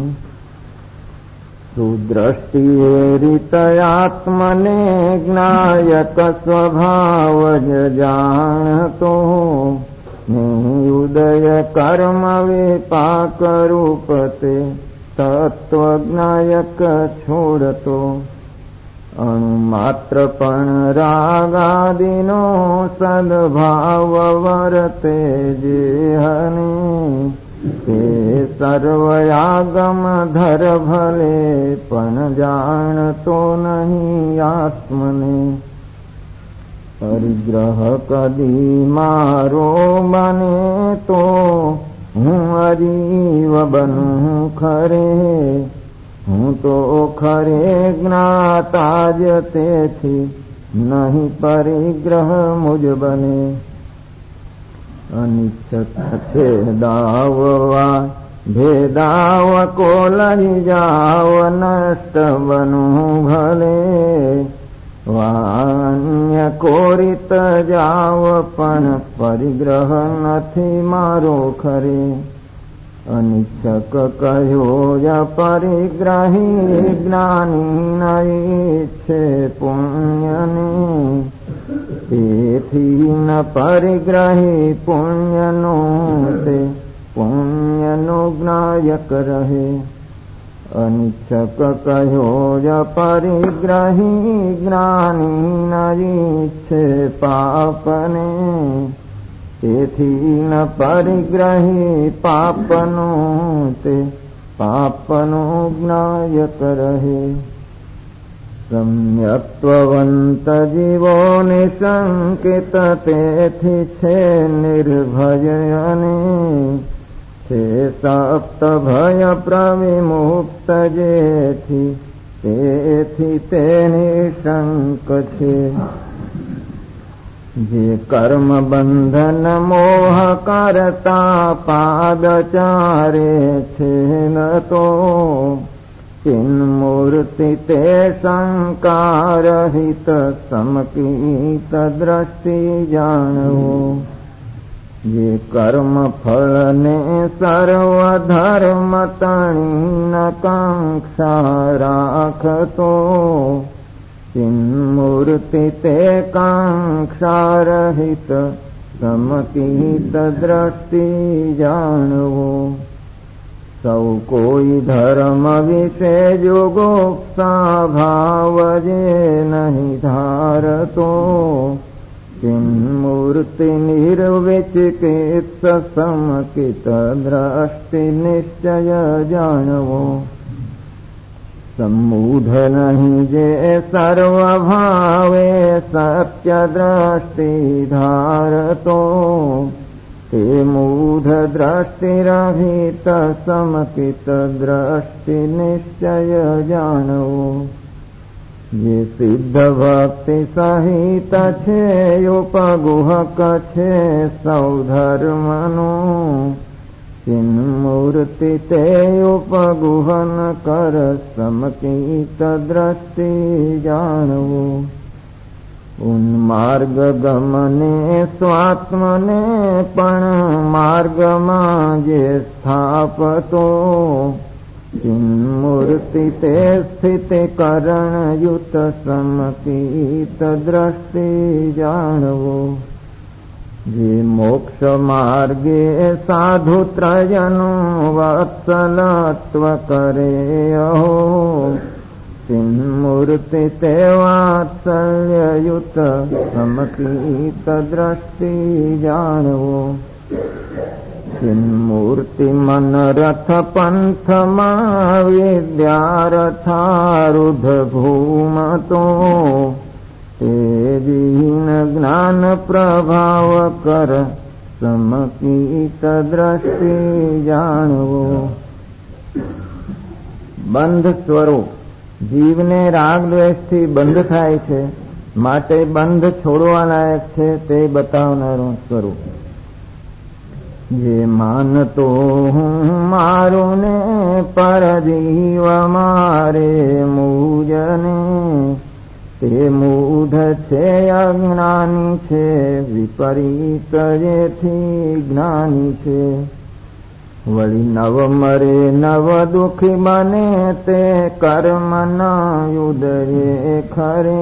સુદ્રષ્ટિએ રીત આત્મને જ્ઞાયક સ્વભાવ જ જાણતો, ઉદય કર્મ વિપાક રૂપ તે તત્વ જ્ઞાયક છોડતો. અણુમાત્ર પણ રાગાદિનો સદભાવ વર્તે જેહને, તે સર્વયાગમ ધર ભલે પણ જાણતો નહીં આત્મને. પરિગ્રહ કદી મારો બને તો હું અજીવ બનું ખરે, હું તો ખરે જ્ઞાતા જ તેથી નહીં પરિગ્રહ મુજ બને. અનિચ્છક છે દાવવા ભેદાવ કો લઈ જાવ, નષ્ટ બનું ભલે વાન્ય કોરિત જાવ, પણ પરિગ્રહ નથી મારો ખરે. અનિચ્છક કહ્યો જ પરિગ્રહી, જ્ઞાની નહીં છે પુણ્યને, તેથી ન પરિગ્રહી પુણ્યનો, તે પુણ્યનો જ્ઞાયક રહે. અનિચ્છક કહ્યો જ પરિગ્રહી, જ્ઞાની નહીં છે પાપને, તેથી ન પરિગ્રહી પાપનો, તે પાપનો જ્ઞાયક રહે. સમ્યક્ત્વવંત જીવો નિશંકિત, તેથી છે નિર્ભય અને છે સપ્ત ભય પ્રવિમુક્ત જેથી, તેથી તે નિશંક છે. જે કર્મ બંધન મોહ કરતા પાદચારે છે ન તો, ચિન્મૂર્તિ તે શંકારહિત સમકીત દ્રષ્ટિ જાણવો. જે કર્મ ફળને સર્વધર્મ તણી ન કાંક્ષા રાખતો, ચિન્મૂર્તિ તે કાંક્ષા રહિત સમકીત દ્રષ્ટિ જાણવો. સૌ કોઈ ધર્મ વિશે જોગોપ્સા ભાવ જે નહીં ધારતો, ચિન્મૂર્તિ નિર્વિચિકિત સમકિત દ્રષ્ટિ નિશ્ચય જાણવો. सम्मूढ़ नहीं जे सर्वभावे सत्य दृष्टि धारतो, ते मूढ़ दृष्टि रहित समकित दृष्टि निश्चय जानवो। ये सिद्ध भक्ति सहित छे उपगुहक छे सौ धर्मनो, चिन्मूर्ति ते उपगुहन कर समकीत दृष्टि जानवो। उन्मार्ग गमने स्वात्मने पण मार्ग में जे स्थापतो, चिन्मूर्ति ते स्थिति करण युत समकीत दृष्टि जानवो। जे मोक्ष मार्गे साधु त्रयनु वत्सलत्व करे अहो, चिन्मूर्ति ते वात्सल्ययुत समकीत दृष्टि जानवो। चिन्मूर्ति मन रथ पंथ मा विद्यारथारूढ़ भूमतो, ते दीन ज्ञान प्रभाव कर समकीत दृष्टि जानवो। बंध स्वरूप જીવને રાગ દ્વેષથી બંધ થાય છે, માટે બંધ છોડવા લાયક છે તે બતાવનારું સ્વરૂપ. જે માનતો હું મારું ને પરજીવ મારે મૂજને, તે મૂઢ છે અજ્ઞાની છે, વિપરીત જેથી જ્ઞાની છે. વળી નવ મરે નવ દુઃખી બને, તે કર્મ ન ઉદરે ખરે.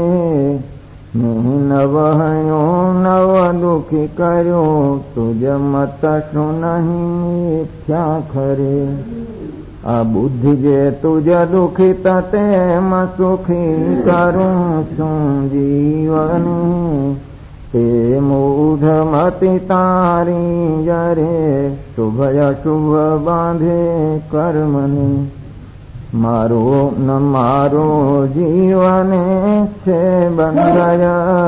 નવ હયો નવ દુઃખી કર્યો, તુજ મત શું નહીં મિથ્યા ખરે. આ બુદ્ધિ જે તુજ દુઃખી તેમ સુખી કરું છું જીવને, તે મૂઢ મતિ તારી જરે, શુભ અશુભ બાંધે કર્મને. મારો ન મારો જીવને છે બંધ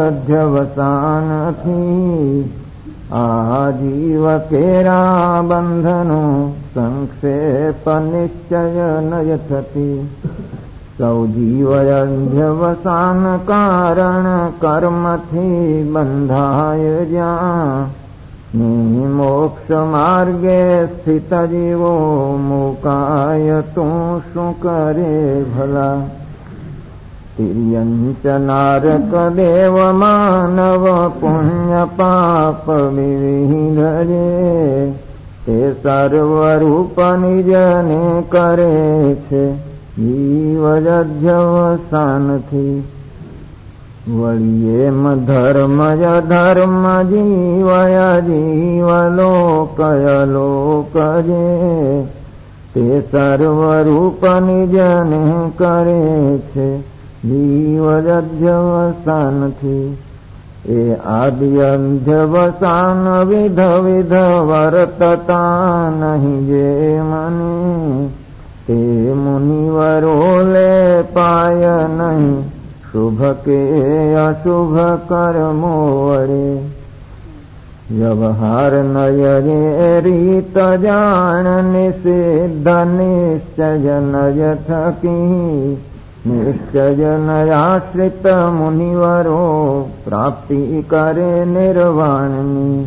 અધ્યવસાનથી. આ જીવ કેરા બંધનો સંક્ષેપ નિશ્ચય નય થતી. સૌ જીવ અધ્યવસાન કારણ કર્મથી બંધાય જ્યાં. મોક્ષ માર્ગે સ્થિત જીવો મુકાય તું શું કરે ભલા. તિર્યંચ નારક દેવ માનવ પુણ્ય પાપ વિવિધ જે, તે સર્વરૂપ નિજને કરે છે જીવ અધ્યવસાનથી. વળી એમ ધર્મ ધર્મ જીવય જીવ લોકય લોક જે, તે સર્વરૂપ નિજને કરે છે જીવ અધ્યવસાનથી. એ આદિ અધ્યવસાન વિધ વિધ વર્તતા નહીં જે મને, તે મુનિવરો લે પાય નહીં શુભ કે અશુભ કર્મો વડે. વ્યવહાર નય રે રીત જાણ નિષિદ્ધ નિશ્ચય નય થકી. નિશ્ચય નયાશ્રિત મુનિવરો પ્રાપ્તિ કરે નિર્વાણની.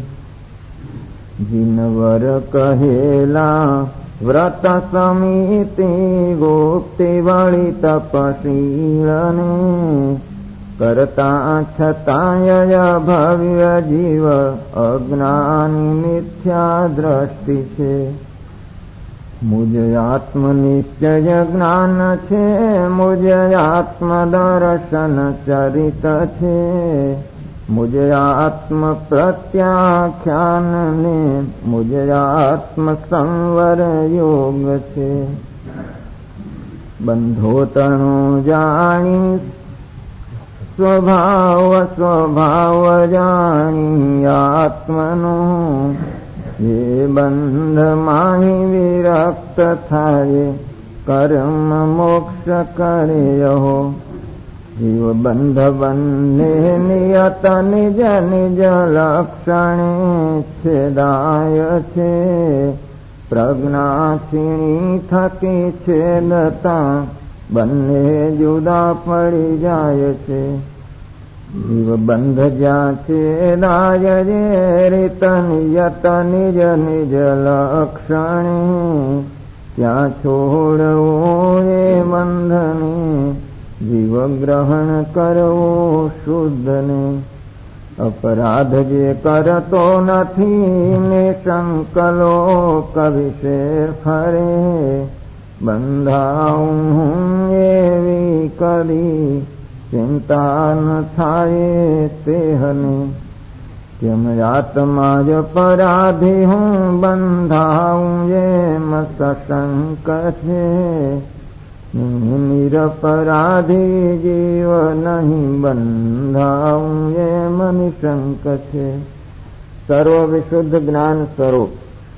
જીનવર કહેલા વ્રત સમિતિ ગુપ્તિ વળી તપશીલને, કરતા છતાંય ભવ્ય જીવ અજ્ઞાની મિથ્યા દ્રષ્ટિ છે. મુજ આત્મ નિશ્ચય જ્ઞાન છે, મુજ આત્મ દર્શન ચરિત છે. મુજ આત્મ પ્રત્યાખ્યાન ને મુજ આત્મ સંવર યોગ છે. બંધો તણો જાણી સ્વભાવ સ્વભાવ જાણી આત્મનો, જે બંધ માહી વિરક્ત થાય કર્મ મોક્ષ કર્યો. જીવ બંધ બંને નિયત નિજ નિજ લક્ષણે છેદાય છે. પ્રજ્ઞા છીણી થકી છેદતા બંને જુદા પડી જાય છે. જીવ બંધ જ્યાં છેદાય જે રીત નિયત નિજ નિજ લક્ષણે, ત્યાં છોડવો એ બંધને જીવ ગ્રહણ કરવો શુદ્ધને. અપરાધ જે કરતો નથી ને સંકલો કવિશે ફરે, બંધાઉં એવી કદી ચિંતા ન થાય તેહને. કેમ આત્મા જ પરાધી હું બંધાઉં એમ સશંક છે. નિરપરાધી જીવ નહીં બંધાઉં એમ નિશંક છે. સર્વ વિશુદ્ધ જ્ઞાન સ્વરૂપ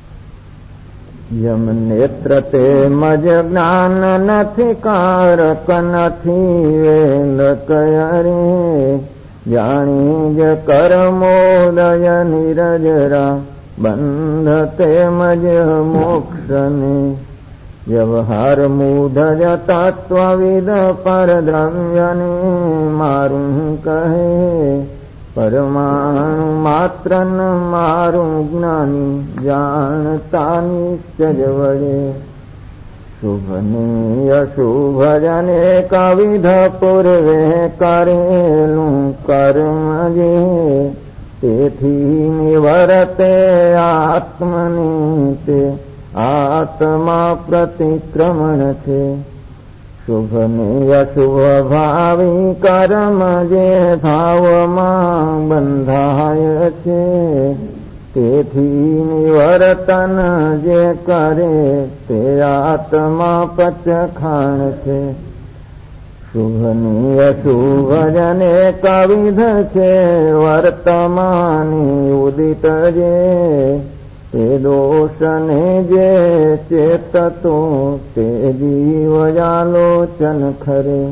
યમ નેત્ર તે મજ જ્ઞાન નથી કારક નથી વેદ કયરે. જાણી જ કર્મોદય નિરજરા બંધ તેમજ મોક્ષને. વ્યવહાર મૂઢ તત્વવિદ પરદ્રવ્યને મારું કહે, પરમાણુ માત્ર મારું જ્ઞાની જાણતા નિશ્ચય વડે. શુભને અશુભ જને કવિધ પૂર્વે કરેલું કર્મ જે, તેથી નિવર્તે આત્મને તે આત્મા પ્રતિક્રમણ છે. શુભ ને અશુભ ભાવી કર્મ જે ભાવમાં બંધાય છે, તેથી નિવર્તન જે કરે તે આત્મા પચખાણ છે. શુભ ને અશુભ જને કવિધ છે, વર્તમાની ઉદિત જે, તે દોષને જે ચેતતો તે જીવયાલોચન ખરે.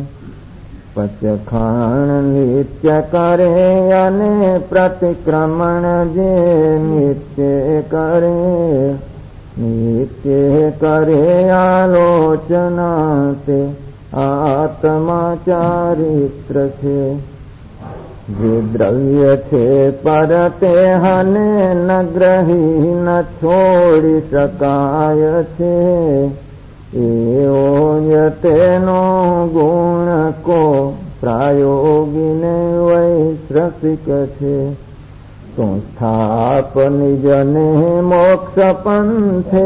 પચખાણ નિત્ય કરે અને પ્રતિક્રમણ જે નિત્ય કરે, નિત્ય કરે આલોચના તે આત્મા ચારિત્ર છે. જે દ્રવ્ય છે પર તે હને ન ગ્રહી ન છોડી શકાય છે, એવો જ તેનો ગુણ કો પ્રાયોગીને વૈશ્રસિક છે. સંસ્થાપ નિજને મોક્ષ પંથે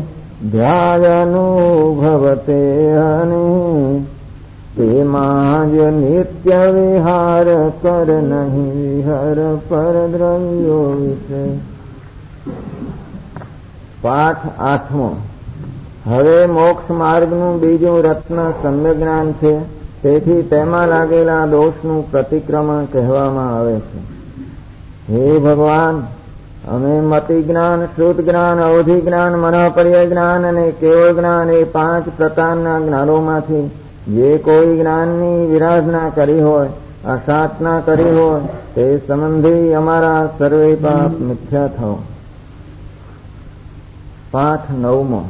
ધ્યાયાનુભવતે અને, તેમાં જ નિત્ય વિહાર કર નહીં વિહર પર દ્રવ્યો વિશે. પાઠ 8. હવે મોક્ષ માર્ગનું બીજું રત્ન સમ્યક જ્ઞાન છે, તેથી તેમાં લાગેલા દોષનું પ્રતિક્રમણ કહેવામાં આવે છે. હે ભગવાન, અમે મતિ જ્ઞાન, શુદ્ધ જ્ઞાન, અવધિ જ્ઞાન, મનઃપર્ય જ્ઞાન અને કેવળ જ્ઞાન એ 5 પ્રકારના જ્ઞાનોમાંથી જે કોઈ જ્ઞાનની વિરાધના કરી હોય, અસાધના કરી હોય, તે સંબંધી અમારા સર્વે પાપ મિથ્યા થયો. પાઠ 9.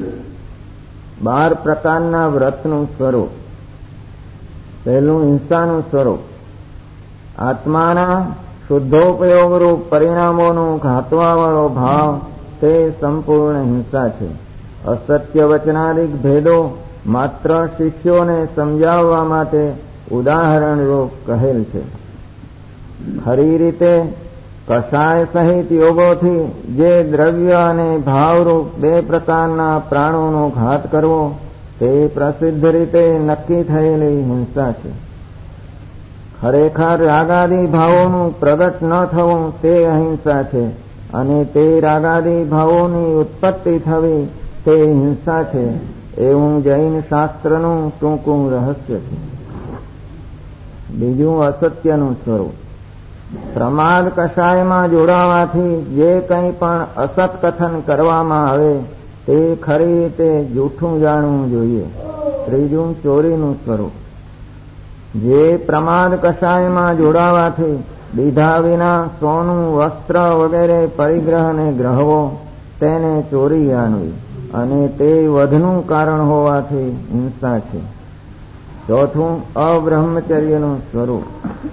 12 પ્રકારના વ્રતનું સ્વરૂપ. પહેલું હિંસાનું સ્વરૂપ. આત્માના શુદ્ધોપયોગ રૂપ પરિણામોનું ઘાતવાવાળો ભાવ તે સંપૂર્ણ હિંસા છે. અસત્ય વચનાદિક ભેદો માત્ર શિષ્યોને સમજાવવા માટે ઉદાહરણ રૂપ કહેલ છે. ખરી રીતે કષાય સહિત યોગોથી જે દ્રવ્ય અને ભાવરૂપ 2 પ્રકારના પ્રાણોનો ઘાત કરવો તે પ્રસિદ્ધ રીતે નક્કી થયેલી હિંસા છે. ખરેખર રાગાદી ભાવોનું પ્રગટ ન થવું તે અહિંસા છે, અને તે રાગાદી ભાવોની ઉત્પત્તિ થવી તે હિંસા છે, એવું જૈન શાસ્ત્રનું ટૂંકું રહસ્ય છે. બીજું અસત્યનું સ્વરૂપ. પ્રમાદ કષાયમાં જોડાવાથી જે કંઈ પણ અસત કથન કરવામાં આવે તે ખરી રીતે જૂઠું જાણવું જોઈએ. ત્રીજું ચોરીનું સ્વરૂપ. જે પ્રમાદ કષાયમાં જોડાવાથી દીધા વિના સોનું, વસ્ત્ર વગેરે પરિગ્રહને ગ્રહવો તેને ચોરી જાણવી, અને તે વધનું કારણ હોવાથી હિંસા છે. ચોથું અબ્રહ્મચર્યનું સ્વરૂપ.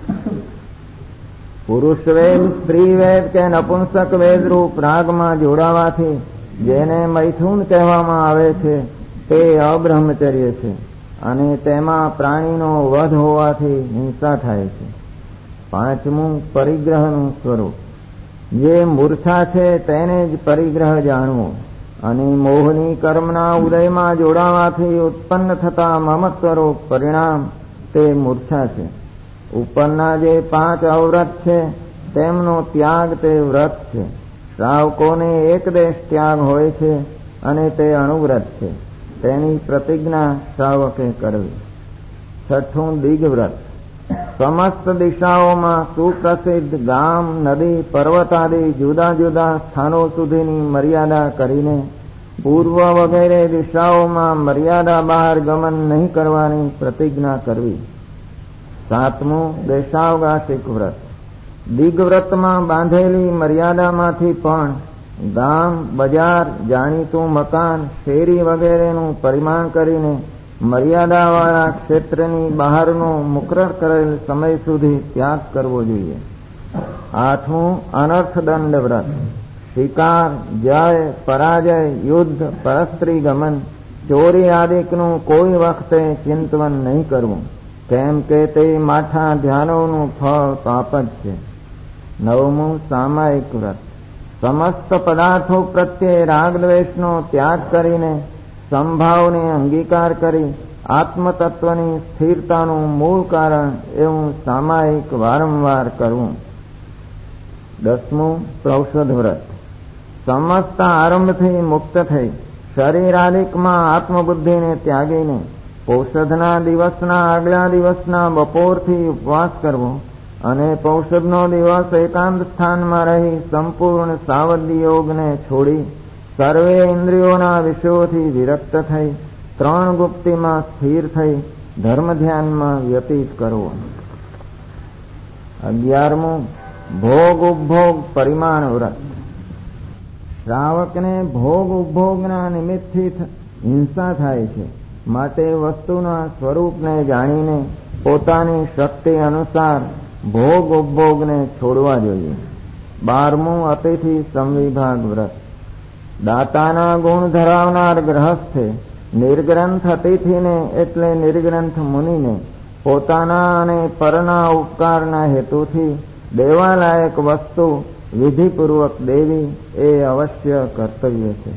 પુરુષ વેદ, સ્ત્રી વેદ કે નપુંસક વેદ રૂપ રાગમાં જોડાવાથી જેને મૈથુન કહેવામાં આવે છે તે અબ્રહ્મચર્ય છે, અને તેમાં પ્રાણીનો વધ હોવાથી હિંસા થાય છે. પાંચમું પરિગ્રહનું સ્વરૂપ. જે મૂર્છા છે તેને જ પરિગ્રહ જાણવો, અને મોહની કર્મના ઉદયમાં જોડાવાથી ઉત્પન્ન થતા મમત્વરૂપ પરિણામ તે મૂર્છા છે. ઉપરના જે 5 અવ્રત છે તેમનો ત્યાગ તે વ્રત છે. શ્રાવકોને એકદેશ ત્યાગ હોય છે, અને તે અણુવ્રત છે. તેની પ્રતિજ્ઞા શ્રાવકે કરવી. છઠ્ઠું દિગ્વ્રત. સમસ્ત દિશાઓમાં સુપ્રસિદ્ધ ગામ, નદી, પર્વત આદિ જુદા જુદા સ્થાનો સુધીની મર્યાદા કરીને પૂર્વ વગેરે દિશાઓમાં મર્યાદા બહાર ગમન નહીં કરવાની પ્રતિજ્ઞા કરવી. સાતમું દેશાવગાસિક વ્રત. દિગ્વ્રતમાં બાંધેલી મર્યાદામાંથી પણ ગામ, બજાર, જાણીતું મકાન, શેરી વગેરેનું પરિમાણ કરીને મર્યાદાવાળા ક્ષેત્રની બહારનો મુકરર કરેલ સમય સુધી ત્યાગ કરવો જોઈએ. 8મું અનર્થદંડ વ્રત. શિકાર, જય, પરાજય, યુદ્ધ, પરસ્ત્રી ગમન, ચોરી આદિકનું કોઈ વખતે ચિંતવન નહીં કરવું, કેમ કે તે માઠા ધ્યાનોનું ફળ પાપ જ છે. 9મું સામાયિક વ્રત. સમસ્ત પદાર્થો પ્રત્યે રાગ દ્વેષનો ત્યાગ કરીને સંભાવને અંગીકાર કરી આત્મતત્વની સ્થિરતાનું મૂળ કારણ એવું સામાયિક વારંવાર કરવું. 10મું પ્રૌષધ વ્રત. સમસ્ત આરંભથી મુક્ત થઈ શરીરાદિકમાં આત્મબુદ્ધિને ત્યાગીને પૌષધના દિવસના આગલા દિવસના બપોરથી ઉપવાસ કરવો અને પૌષધનો દિવસ એકાંત સ્થાનમાં રહી સંપૂર્ણ સાવધી યોગને છોડી સર્વે ઇન્દ્રિયોના વિષયોથી વિરક્ત થઈ 3 ગુપ્તિમાં સ્થિર થઈ ધર્મ ધ્યાનમાં વ્યતીત કરવો. 11મું ભોગ ઉપભોગ પરિમાણ વ્રત. શ્રાવકને ભોગ ઉપભોગના નિમિત્તથી હિંસા થાય છે, માટે વસ્તુના સ્વરૂપને જાણીને પોતાની શક્તિ અનુસાર ભોગ ઉપભોગને છોડવા જોઈએ. 12મું અતિથિ સંવિભાગ વ્રત. દાતાના ગુણ ધરાવનાર ગ્રહસ્થે નિર્ગ્રંથ અતિથિને એટલે નિર્ગ્રંથ મુનિને પોતાના અને પરના ઉપકારના હેતુથી દેવાલાયક વસ્તુ વિધિપૂર્વક દેવી એ અવશ્ય કર્તવ્ય છે.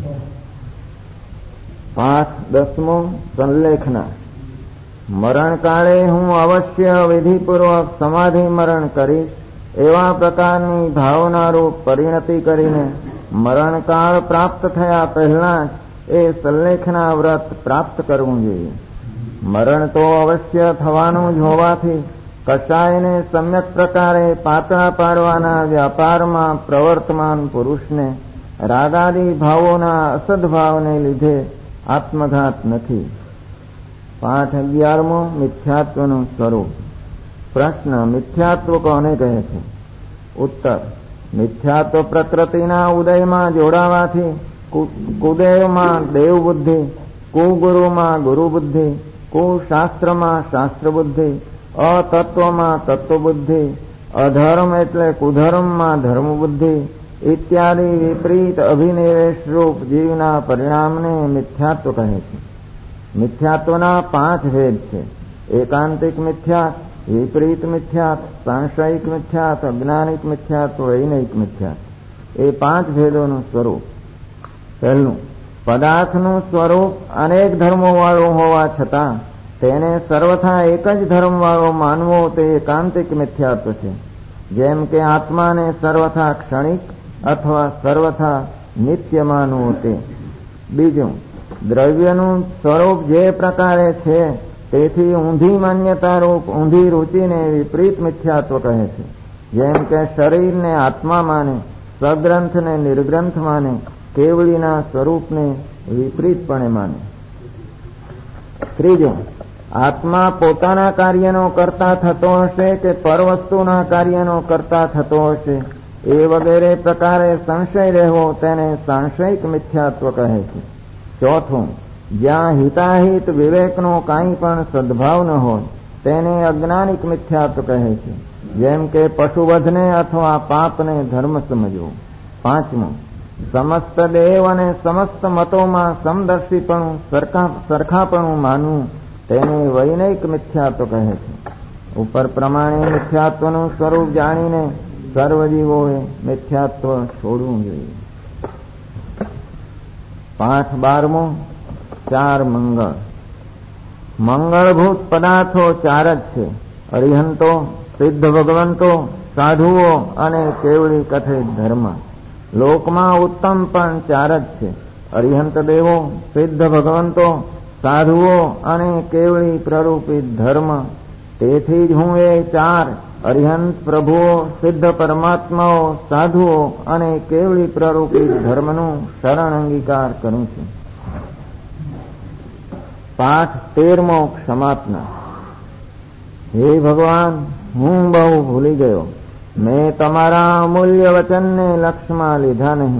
પાઠ 10મો સંલેખના. મરણકાળે હું અવશ્ય વિધિપૂર્વક સમાધિ મરણ કરીશ એવા પ્રકારની ભાવનારૂપ પરિણતિ કરીને મરણકાળ પ્રાપ્ત થયા પહેલા જ એ સંલેખના વ્રત પ્રાપ્ત કરવું જોઈએ. મરણ તો અવશ્ય થવાનું જ હોવાથી કશાયને સમ્યક પ્રકારે પાતળા પાડવાના વ્યાપારમાં પ્રવર્તમાન પુરુષને રાગાદી ભાવોના અસદભાવને લીધે આત્મઘાત નથી. પાઠ 11મો મિથ્યાત્વનું સ્વરૂપ. પ્રશ્ન: મિથ્યાત્વ કોને કહે છે? ઉત્તર: મિથ્યાત્વ પ્રકૃતિના ઉદયમાં જોડાવાથી કુદેવમાં દેવબુદ્ધિ, કુગુરુમાં ગુરુબુદ્ધિ, કુશાસ્ત્રમાં શાસ્ત્રબુદ્ધિ, અતત્વમાં તત્વબુદ્ધિ, અધર્મ એટલે કુધર્મમાં ધર્મબુદ્ધિ ઇત્યાદિ વિપરીત અભિનિવેશ રૂપ જીવના પરિણામને મિથ્યાત્વ કહે છે. મિથ્યાત્વના 5 ભેદ છે: એકાંતિક મિથ્યાત્વ, વિપરીત મિથ્યાત્વ, સાંશયિક મિથ્યાત્વ, અજ્ઞાનિક મિથ્યાત્વ, વૈનયિક મિથ્યાત્વ. એ 5 ભેદોનું સ્વરૂપ. 1. પદાર્થનું સ્વરૂપ અનેક ધર્મોવાળું હોવા છતાં તેને સર્વથા એક જ ધર્મવાળો માનવો તે એકાંતિક મિથ્યાત્વ છે. જેમ કે આત્માને સર્વથા ક્ષણિક અથવા સર્વથા નિત્ય માનવું તે. 2. દ્રવ્યનું સ્વરૂપ જે પ્રકારે છે તેથી ઊંધી માન્યતારૂપ ઊંધી રૂચિને વિપરીત મિથ્યાત્વ કહે છે. જેમ કે શરીરને આત્મા માને, સગ્રંથને નિર્ગ્રંથ માને, કેવળીના સ્વરૂપને વિપરીતપણે માને. 3. આત્મા પોતાના કાર્યનો કરતા થતો હશે કે પરવસ્તુના કાર્યનો કરતા થતો હશે એ વગેરે પ્રકારે સંશય રહેવો તેને સાંશયિક મિથ્યાત્વ કહે છે. 4. જ્યાં હિતાહિત વિવેકનો કાંઈ પણ સદભાવ ન હોય તેને અજ્ઞાનિક મિથ્યાત્વ કહે છે. જેમ કે પશુવધને અથવા પાપને ધર્મ સમજવો. 5. સમસ્ત દેવ અને સમસ્ત મતોમાં સમદર્શીપણું સરખાપણું માનવું તેને વૈનયિક મિથ્યાત્વ કહે છે. ઉપર પ્રમાણે મિથ્યાત્વનું સ્વરૂપ જાણીને સર્વજીવોએ મિથ્યાત્વ છોડવું જોઈએ. પાઠ 12મો 4 મંગળ. મંગળભૂત પદાર્થો 4 જ છે: અરિહંતો, સિદ્ધ ભગવંતો, સાધુઓ અને કેવળી કથિત ધર્મ. લોકમાં ઉત્તમ પણ 4 જ છે: અરિહંત દેવો, સિદ્ધ ભગવંતો, સાધુઓ અને કેવળી પ્રરૂપિત ધર્મ. તેથી જ હું એ 4 અરિહંત પ્રભુઓ, સિદ્ધ પરમાત્માઓ, સાધુઓ અને કેવળી પ્રરૂપિત ધર્મનું શરણ અંગીકાર કરું છું. પાઠ 13મો ક્ષમાપના. હે ભગવાન, હું બહુ ભૂલી ગયો. મેં તમારા અમૂલ્ય વચનને લક્ષ્યમાં લીધા નહીં.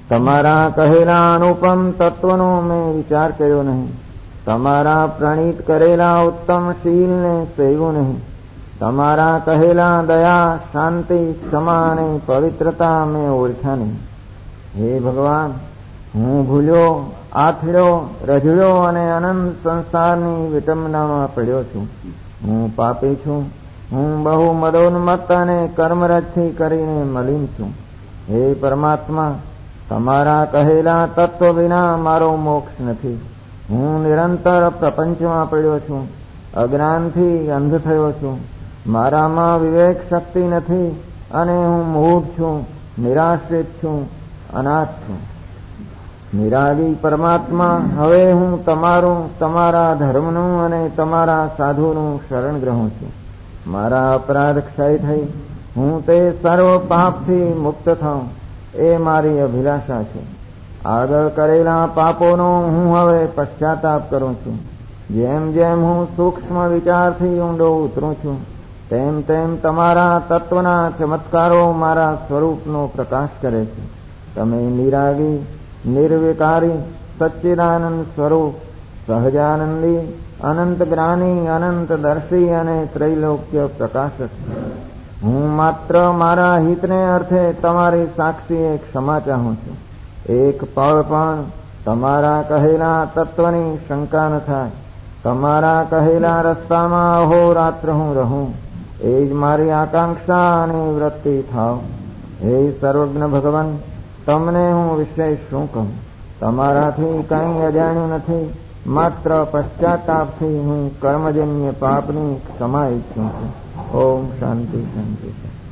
તમારા કહેલા અનુપમ તત્વનો મેં વિચાર કર્યો નહીં. તમારા પ્રણીત કરેલા ઉત્તમ શીલને સેવ્યું નહીં. તમારા કહેલા દયા, શાંતિ, ક્ષમા અને પવિત્રતા મેં ઓળખ્યા નહીં. હે ભગવાન, હું ભૂલ્યો, આથડ્યો, રજડ્યો અને અનંત સંસારની વિટંબનામાં પડ્યો છું. હું પાપી છું. હું બહુ મદોન્મત્ત અને કર્મરજથી કરીને મલિન છું. હે પરમાત્મા, તમારા કહેલા તત્વ વિના મારો મોક્ષ નથી. હું નિરંતર પ્રપંચમાં પડ્યો છું. અજ્ઞાનથી અંધ થયો છું. મારામાં વિવેક શક્તિ નથી અને હું મૂઢ છું, નિરાશ્રિત છું, અનાથ છું. નિરાગી પરમાત્મા, હવે હું તમારું, તમારા ધર્મનું અને તમારા સાધુનું શરણ ગ્રહું છું. મારા અપરાધ ક્ષય થઈ હું તે સર્વ પાપથી મુક્ત થાઉં, એ મારી અભિલાષા છે. આગળ કરેલા પાપોનો હું હવે પશ્ચાતાપ કરું છું. જેમ જેમ હું સૂક્ષ્મ વિચારથી ઊંડો ઉતરું છું, તેમ તેમ તમારા તત્વના ચમત્કારો મારા સ્વરૂપનો પ્રકાશ કરે છે. તમે નિરાગી, નિર્વિકારી, સચ્ચિદાનંદ સ્વરૂપ, સહજાનંદી, અનંત જ્ઞાની, અનંત દર્શી અને ત્રૈલોક્ય પ્રકાશક. હું માત્ર મારા હિતને અર્થે તમારી સાક્ષીએ ક્ષમા ચાહું છું. એક પળ પણ તમારા કહેલા તત્વની શંકા ન થાય. તમારા કહેલા રસ્તામાં અહોરાત્ર હું રહું, એ જ મારી આકાંક્ષા અને વૃત્તિ થાવ. હે સર્વજ્ઞ ભગવાન, તમને હું વિશેષ શું કહું? તમારાથી કંઈ અજાણ્યું નથી. માત્ર પશ્ચાતાપથી હું કર્મજન્ય પાપની ક્ષમા ઈચ્છું છું. ઓમ શાંતિ શાંતિ.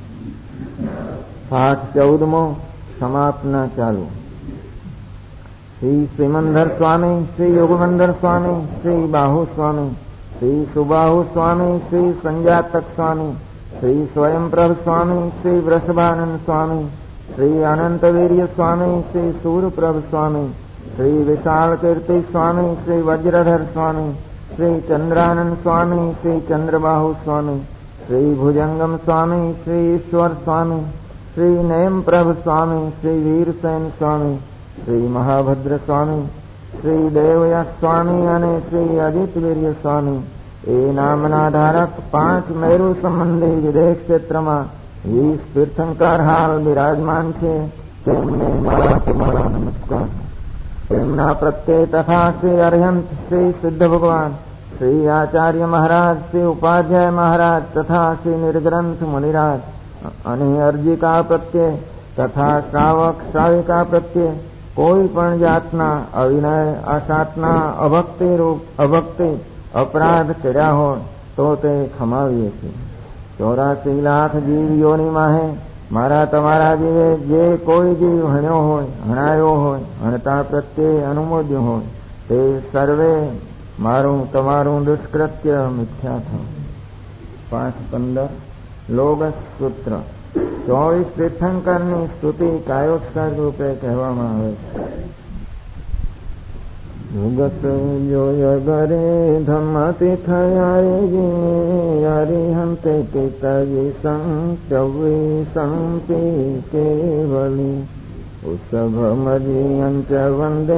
પાઠ 14મો, સમાપના ચાલુ. શ્રી શ્રીમંદર સ્વામી, શ્રી યોગમંદર સ્વામી, શ્રી બાહુ સ્વામી, શ્રી સુબાહુ સ્વામી, શ્રી સંજાતક સ્વામી, શ્રી સ્વયંપ્રભ સ્વામી, શ્રી વૃષભાનંદ સ્વામી, શ્રી અનંતવીર્ય સ્વામી, શ્રી સૂરપ્રભ સ્વામી, શ્રી વિશાળ કીર્તિ સ્વામી, શ્રી વજ્રધર સ્વામી, શ્રી ચંદ્રાનંદ સ્વામી, શ્રી ચંદ્રબાહુ સ્વામી, શ્રી ભુજંગમ સ્વામી, શ્રી ઈશ્વર સ્વામી, શ્રી નેમપ્રભ સ્વામી, શ્રી વીરસેન સ્વામી, શ્રી મહાભદ્ર સ્વામી, શ્રી દેવયશ સ્વામી અને શ્રી અજિતવીર્ય સ્વામી એ નામના ધારક 5 મેરુ સંબંધી વિદેશ ક્ષેત્રમાં 20 તીર્થંકર હાલ બિરાજમાન છે. તેમને મારા નમસ્કાર. તેમના પ્રત્યે તથા શ્રી અર્યંત, શ્રી સિદ્ધ ભગવાન, શ્રી આચાર્ય મહારાજ, શ્રી ઉપાધ્યાય મહારાજ તથા શ્રી નિર્ગ્રંથ મુનિરાજ અને અર્જિકા પ્રત્યે તથા શ્રાવક શ્રાવિકા પ્રત્યે કોઈ પણ જાતના અવિનય, અસાતના, અભક્તિ, અપરાધ કર્યા હોય તો તે ખમાવીએ છીએ. 84 લાખ જીવ યોનિમાં મારા તમારા જીવે જે કોઈ જીવ હણ્યો હોય, હણાયો હોય, હણતા પ્રત્યે અનુમોદ્યો હોય, તે સર્વે મારું તમારું દુષ્કૃત્ય મિથ્યા થયું. 5:15 લોગસ સૂત્ર. 24 તીર્થંકરની સ્તુતિ કાયોત્સર્ગ રૂપે કહેવામાં આવે છે. ભૂગત જોય ગરે ધમતી થયારી હંતે પિતાજી સંચવી સંપી કેવલી ઉષભ મજીયંચ વંદે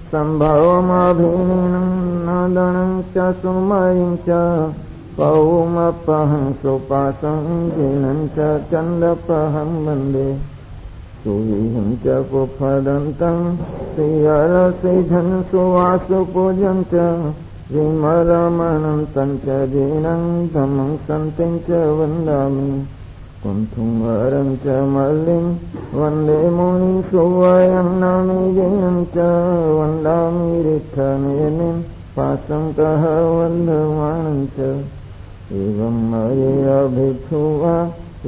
સંભવમભિનંદન ચ સુમયં ચ પૌમપહં સુપાસં જીનં ચ ચંદપહં વંદે સુવિહં ચ પુફદંतं શ્રીયરસિધન સુવાસુ પૂજં ચ વિમલમનંतं ચ જીનં ધમં સંતિં ચ વંદામિ કુંથું વરં ચ મલ્લિં વંદે મુનિ સુવયં નામિ જીનં ચ વંદામિ રીઠનેમિં પાસં કહ વંદમાણં ચ એવં મયે અભિક્ષુવા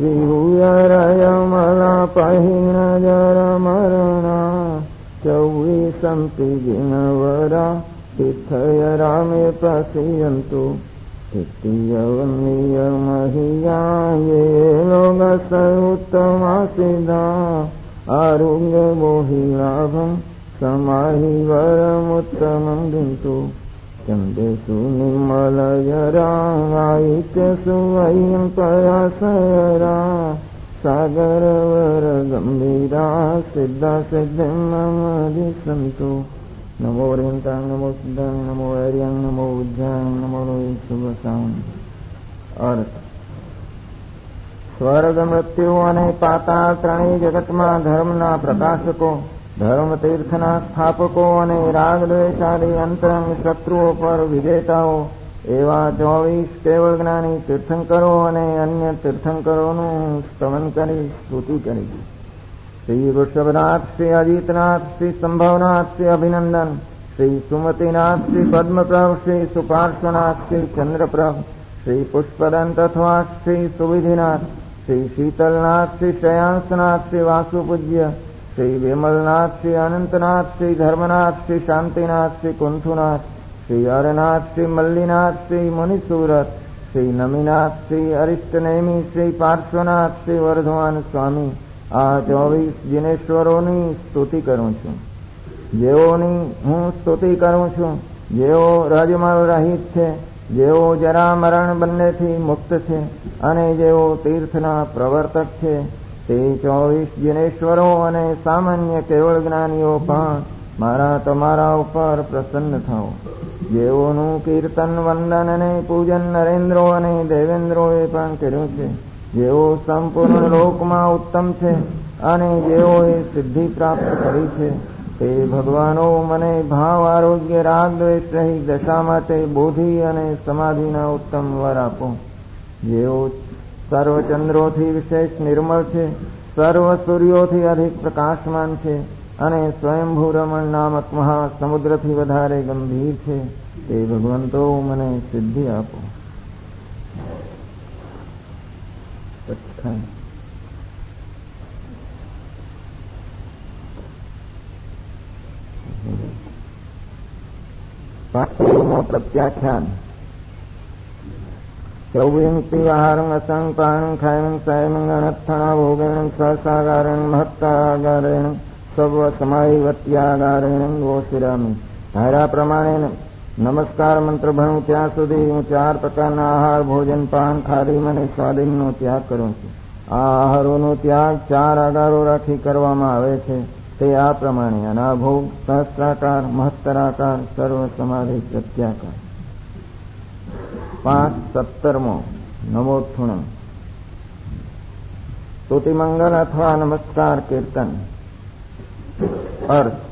વિહુયરયમલાપહિણ જરમરણા ચૌવી સંતિ જીનવરા તીર્થય રામે પ્રસિયંતુ તૃતીયવનીય મહિયા યે લોગસ ઉત્તમા સિદ્ધા આરોગ્ય મોહી લાભં સમાહિ વરમુત્તમં દિંતુ ચંદેષુ નિર્મલયરા આયિત્યસુ વૈયં પયાસયરા સાગર વર ગંભીરા સિદ્ધા સિદ્ધિ સંતો. નમો ઓરિયંતાંગ નમો સિદ્ધાંગ નમો વૈર્યાંગ નમો ઉજ્જાંગ નમો શુભસાંગ. અર્થ: સ્વર્ગ, મૃત્યુ અને પાતાળ ત્રણેય જગતમાં ધર્મના પ્રકાશકો, ધર્મ તીર્થના સ્થાપકો અને રાગ દ્વેષાદી અંતરંગ શત્રુઓ પર વિજેતાઓ એવા 24 કેવળ જ્ઞાની તીર્થંકરો અને અન્ય તીર્થંકરોનું સ્તવન કરી સ્તુતિ કરી. શ્રી વૃષભનાથ, શ્રી અજીતનાથ, શ્રી સંભવનાથ, શ્રી અભિનંદન, શ્રી સુમતિનાથ, શ્રી પદ્મપ્રભ, શ્રી સુપાર્શ્વનાથ, શ્રી ચંદ્રપ્રભ, શ્રી પુષ્પદંત અથવા શ્રી સુવિધિનાથ, શ્રી શીતલનાથ, શ્રી શ્રેયાંસનાથ, શ્રી વાસુપૂજ્ય, શ્રી વિમલનાથ, શ્રી અનંતનાથ, શ્રી ધર્મનાથ, શ્રી શાંતિનાથ, શ્રી કુંથુનાથ, શ્રી હરનાથ, શ્રી મલ્લીનાથ, શ્રી મુનિસુરત, શ્રી નમીનાથ, શ્રી અરિષ્ટનેમી, શ્રી પાર્શ્વનાથ, શ્રી વર્ધમાન સ્વામી, આ 24 જિનેશ્વરોની સ્તુતિ કરું છું. જેઓની હું સ્તુતિ કરું છું, જેઓ રજમળ રહિત છે, જેઓ જરા મરણ બંનેથી મુક્ત છે અને જેઓ તીર્થના પ્રવર્તક છે, તે 24 જિનેશ્વરો અને સામાન્ય કેવળ જ્ઞાનીઓ પણ મારા તમારા ઉપર પ્રસન્ન થાઓ. જેઓનું કીર્તન, વંદન અને પૂજન નરેન્દ્રો અને દેવેન્દ્રોએ પણ કર્યું છે, જેઓ સંપૂર્ણ લોકમાં ઉત્તમ છે અને જેઓએ સિદ્ધિ પ્રાપ્ત કરી છે, તે ભગવાનો મને ભાવ, આરોગ્ય, રાગ દ્વેષ રહી દશા માટે બોધિ અને સમાધિના ઉત્તમ વર આપો. જેઓ સર્વ ચંદ્રોથી વિશેષ નિર્મળ છે, સર્વ સૂર્યોથી અધિક પ્રકાશમાન છે અને સ્વયંભૂ રમણ નામક મહાસમુદ્રથી વધારે ગંભીર છે, તે ભગવંતો મને સિદ્ધિ આપો. પ્રત્યાખ્યાન. ચૌવિંશતિ આહારં અસંગ પ્રાણં ખાયં સાયં ગણસ્થણા ભોગેણ સહસાગારેણ મહત્તાગારેણ સર્વ સમાયવત્યાગારેણ ગોશિરામી. ધારા પ્રમાણે નમસ્કાર મંત્ર ભણું ત્યાં સુધી હું 4 પ્રકારના આહાર, ભોજન, પાન, ખારીમ અને સ્વાદીનનો ત્યાગ કરું છું. આ આહારોનો ત્યાગ 4 આગારો રાખી કરવામાં આવે છે. તે આ પ્રમાણે: અનાભોગ, સહસ્રાકાર, મહત્તરાકાર, સર્વ સમાધિ પ્રત્યાકાર. 5:17 નમોત્થુણમ. સ્તુતિમંગલ અથવા નમસ્કાર કીર્તન. અર્થ: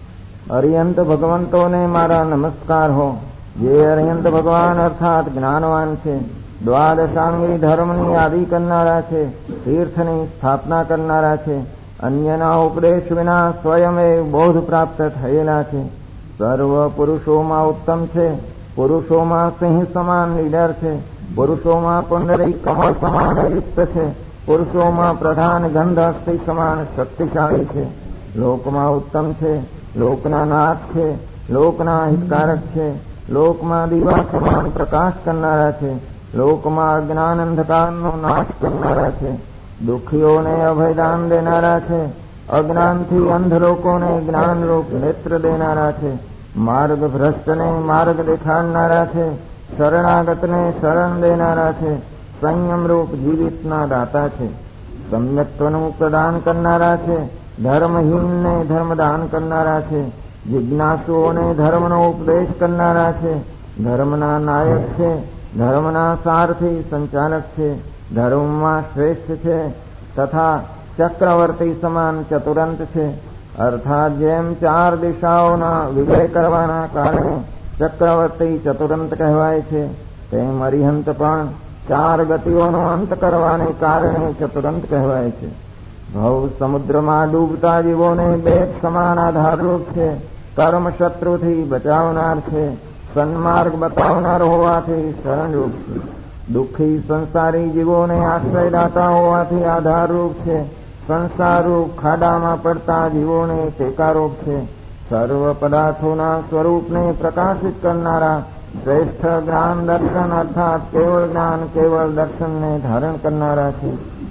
અરિયંત ભગવંતોને મારા નમસ્કાર હો. જે અરિયંત ભગવાન અર્થાત જ્ઞાનવાન છે, દ્વાદશાંગી ધર્મની આદિ કરનારા છે, તીર્થની સ્થાપના કરનારા છે, અન્યના ઉપદેશ વિના સ્વયં બોધ પ્રાપ્ત થયેલા છે, સર્વ પુરુષોમાં ઉત્તમ છે, પુરુષોમાં સિંહ સમાન લીડર છે, પુરુષોમાં પુંડરી કમળ સમાન યુક્ત છે, પુરુષોમાં પ્રધાન ગંધ અસ્થિ સમાન શક્તિશાળી છે, લોકમાં ઉત્તમ છે, લોકના નાથ છે, લોકના હિતકારક છે, લોકમાં દીવા સમાન પ્રકાશ કરનારા છે, લોકમાં અજ્ઞાન અંધકારનો નાશ કરનારા છે, દુઃખીઓને અભયદાન દેનારા છે, અજ્ઞાનથી અંધ લોકોને જ્ઞાનરૂપ નેત્ર દેનારા છે, માર્ગ ભ્રષ્ટને માર્ગ દેખાડનારા છે, શરણાગતને શરણ દેનારા છે, સંયમરૂપ જીવિતના દાતા છે, સમ્યક્ત્વનું પ્રદાન કરનારા છે, ધર્મહીનને ધર્મદાન કરનારા છે, જિજ્ઞાસુઓને ધર્મનો ઉપદેશ કરનારા છે, ધર્મના નાયક છે, ધર્મના સારથી સંચાલક છે, ધર્મમાં શ્રેષ્ઠ છે તથા ચક્રવર્તી સમાન ચતુરંત છે. અર્થાત જેમ 4 દિશાઓના વિજય કરવાના કારણે ચક્રવર્તી ચતુરંત કહેવાય છે, તેમ અરિહંત પણ 4 ગતિઓનો અંત કરવાને કારણે ચતુરંત કહેવાય છે. ભવ સમુદ્રમાં ડૂબતા જીવોને બેટ સમાન આધારરૂપ છે, કર્મ શત્રુથી બચાવનાર છે, સન્માર્ગ બતાવનાર હોવાથી શરણરૂપ છે, દુઃખી સંસારી જીવોને આશ્રયદાતા હોવાથી આધારરૂપ છે, સંસારરૂપ ખાડામાં પડતા જીવોને ટેકારૂપ છે, સર્વ પદાર્થોના સ્વરૂપને પ્રકાશિત કરનારા શ્રેષ્ઠ જ્ઞાન દર્શન અર્થાત કેવળ જ્ઞાન કેવળ દર્શનને ધારણ કરનારા છે,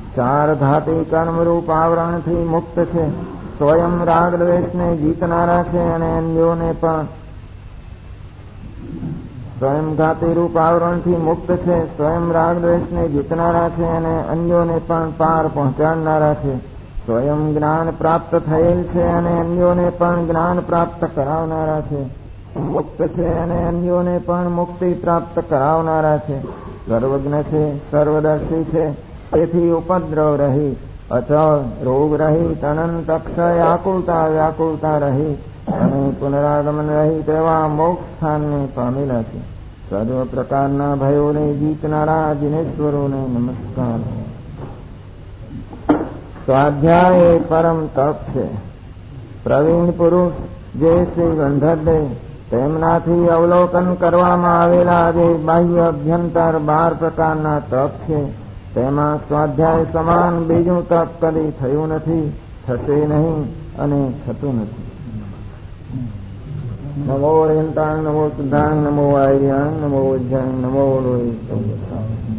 4 ધાતી કર્મરૂપ આવરણથી મુક્ત છે, સ્વયં રાગ દ્વેષને જીતનારા છે અને અન્યોને પણ સ્વયં ઘાતી રૂપ આવરણથી મુક્ત છે, સ્વયં રાગદ્વેષને જીતનારા છે અને અન્યોને પણ પાર પહોંચાડનારા છે. સ્વયં જ્ઞાન પ્રાપ્ત થયેલ છે અને અન્યોને પણ જ્ઞાન પ્રાપ્ત કરાવનારા છે. મુક્ત છે અને અન્યોને પણ મુક્તિ પ્રાપ્ત કરાવનારા છે. સર્વજ્ઞ છે, સર્વદર્શી છે, તેથી ઉપદ્રવ રહી, અચળ રોગ રહી, અનંત અક્ષય આકુલતા વ્યાકુલતા રહી અને પુનરાગમન રહી તેવા મોક્ષ સ્થાનને પામેલા છે. સર્વ પ્રકારના ભયોને જીતનારા જિનેશ્વરોને નમસ્કાર. સ્વાધ્યાય એ પરમ તપ છે. પ્રવીણ પુરુષ જે શ્રી ગંધર્વે તેમનાથી અવલોકન કરવામાં આવેલા જે બાહ્ય અભ્યંતર 12 પ્રકારના તપ છે તેમાં સ્વાધ્યાય સમાન બીજું તપ કદી થયું નથી, થશે નહીં અને થતું નથી. નમો ઓરિયંતાણ, નમો સિદ્ધાંગ, નમો વાયવ્યાંગ, નમો ઉજ્જૈન, નમો લોહિત.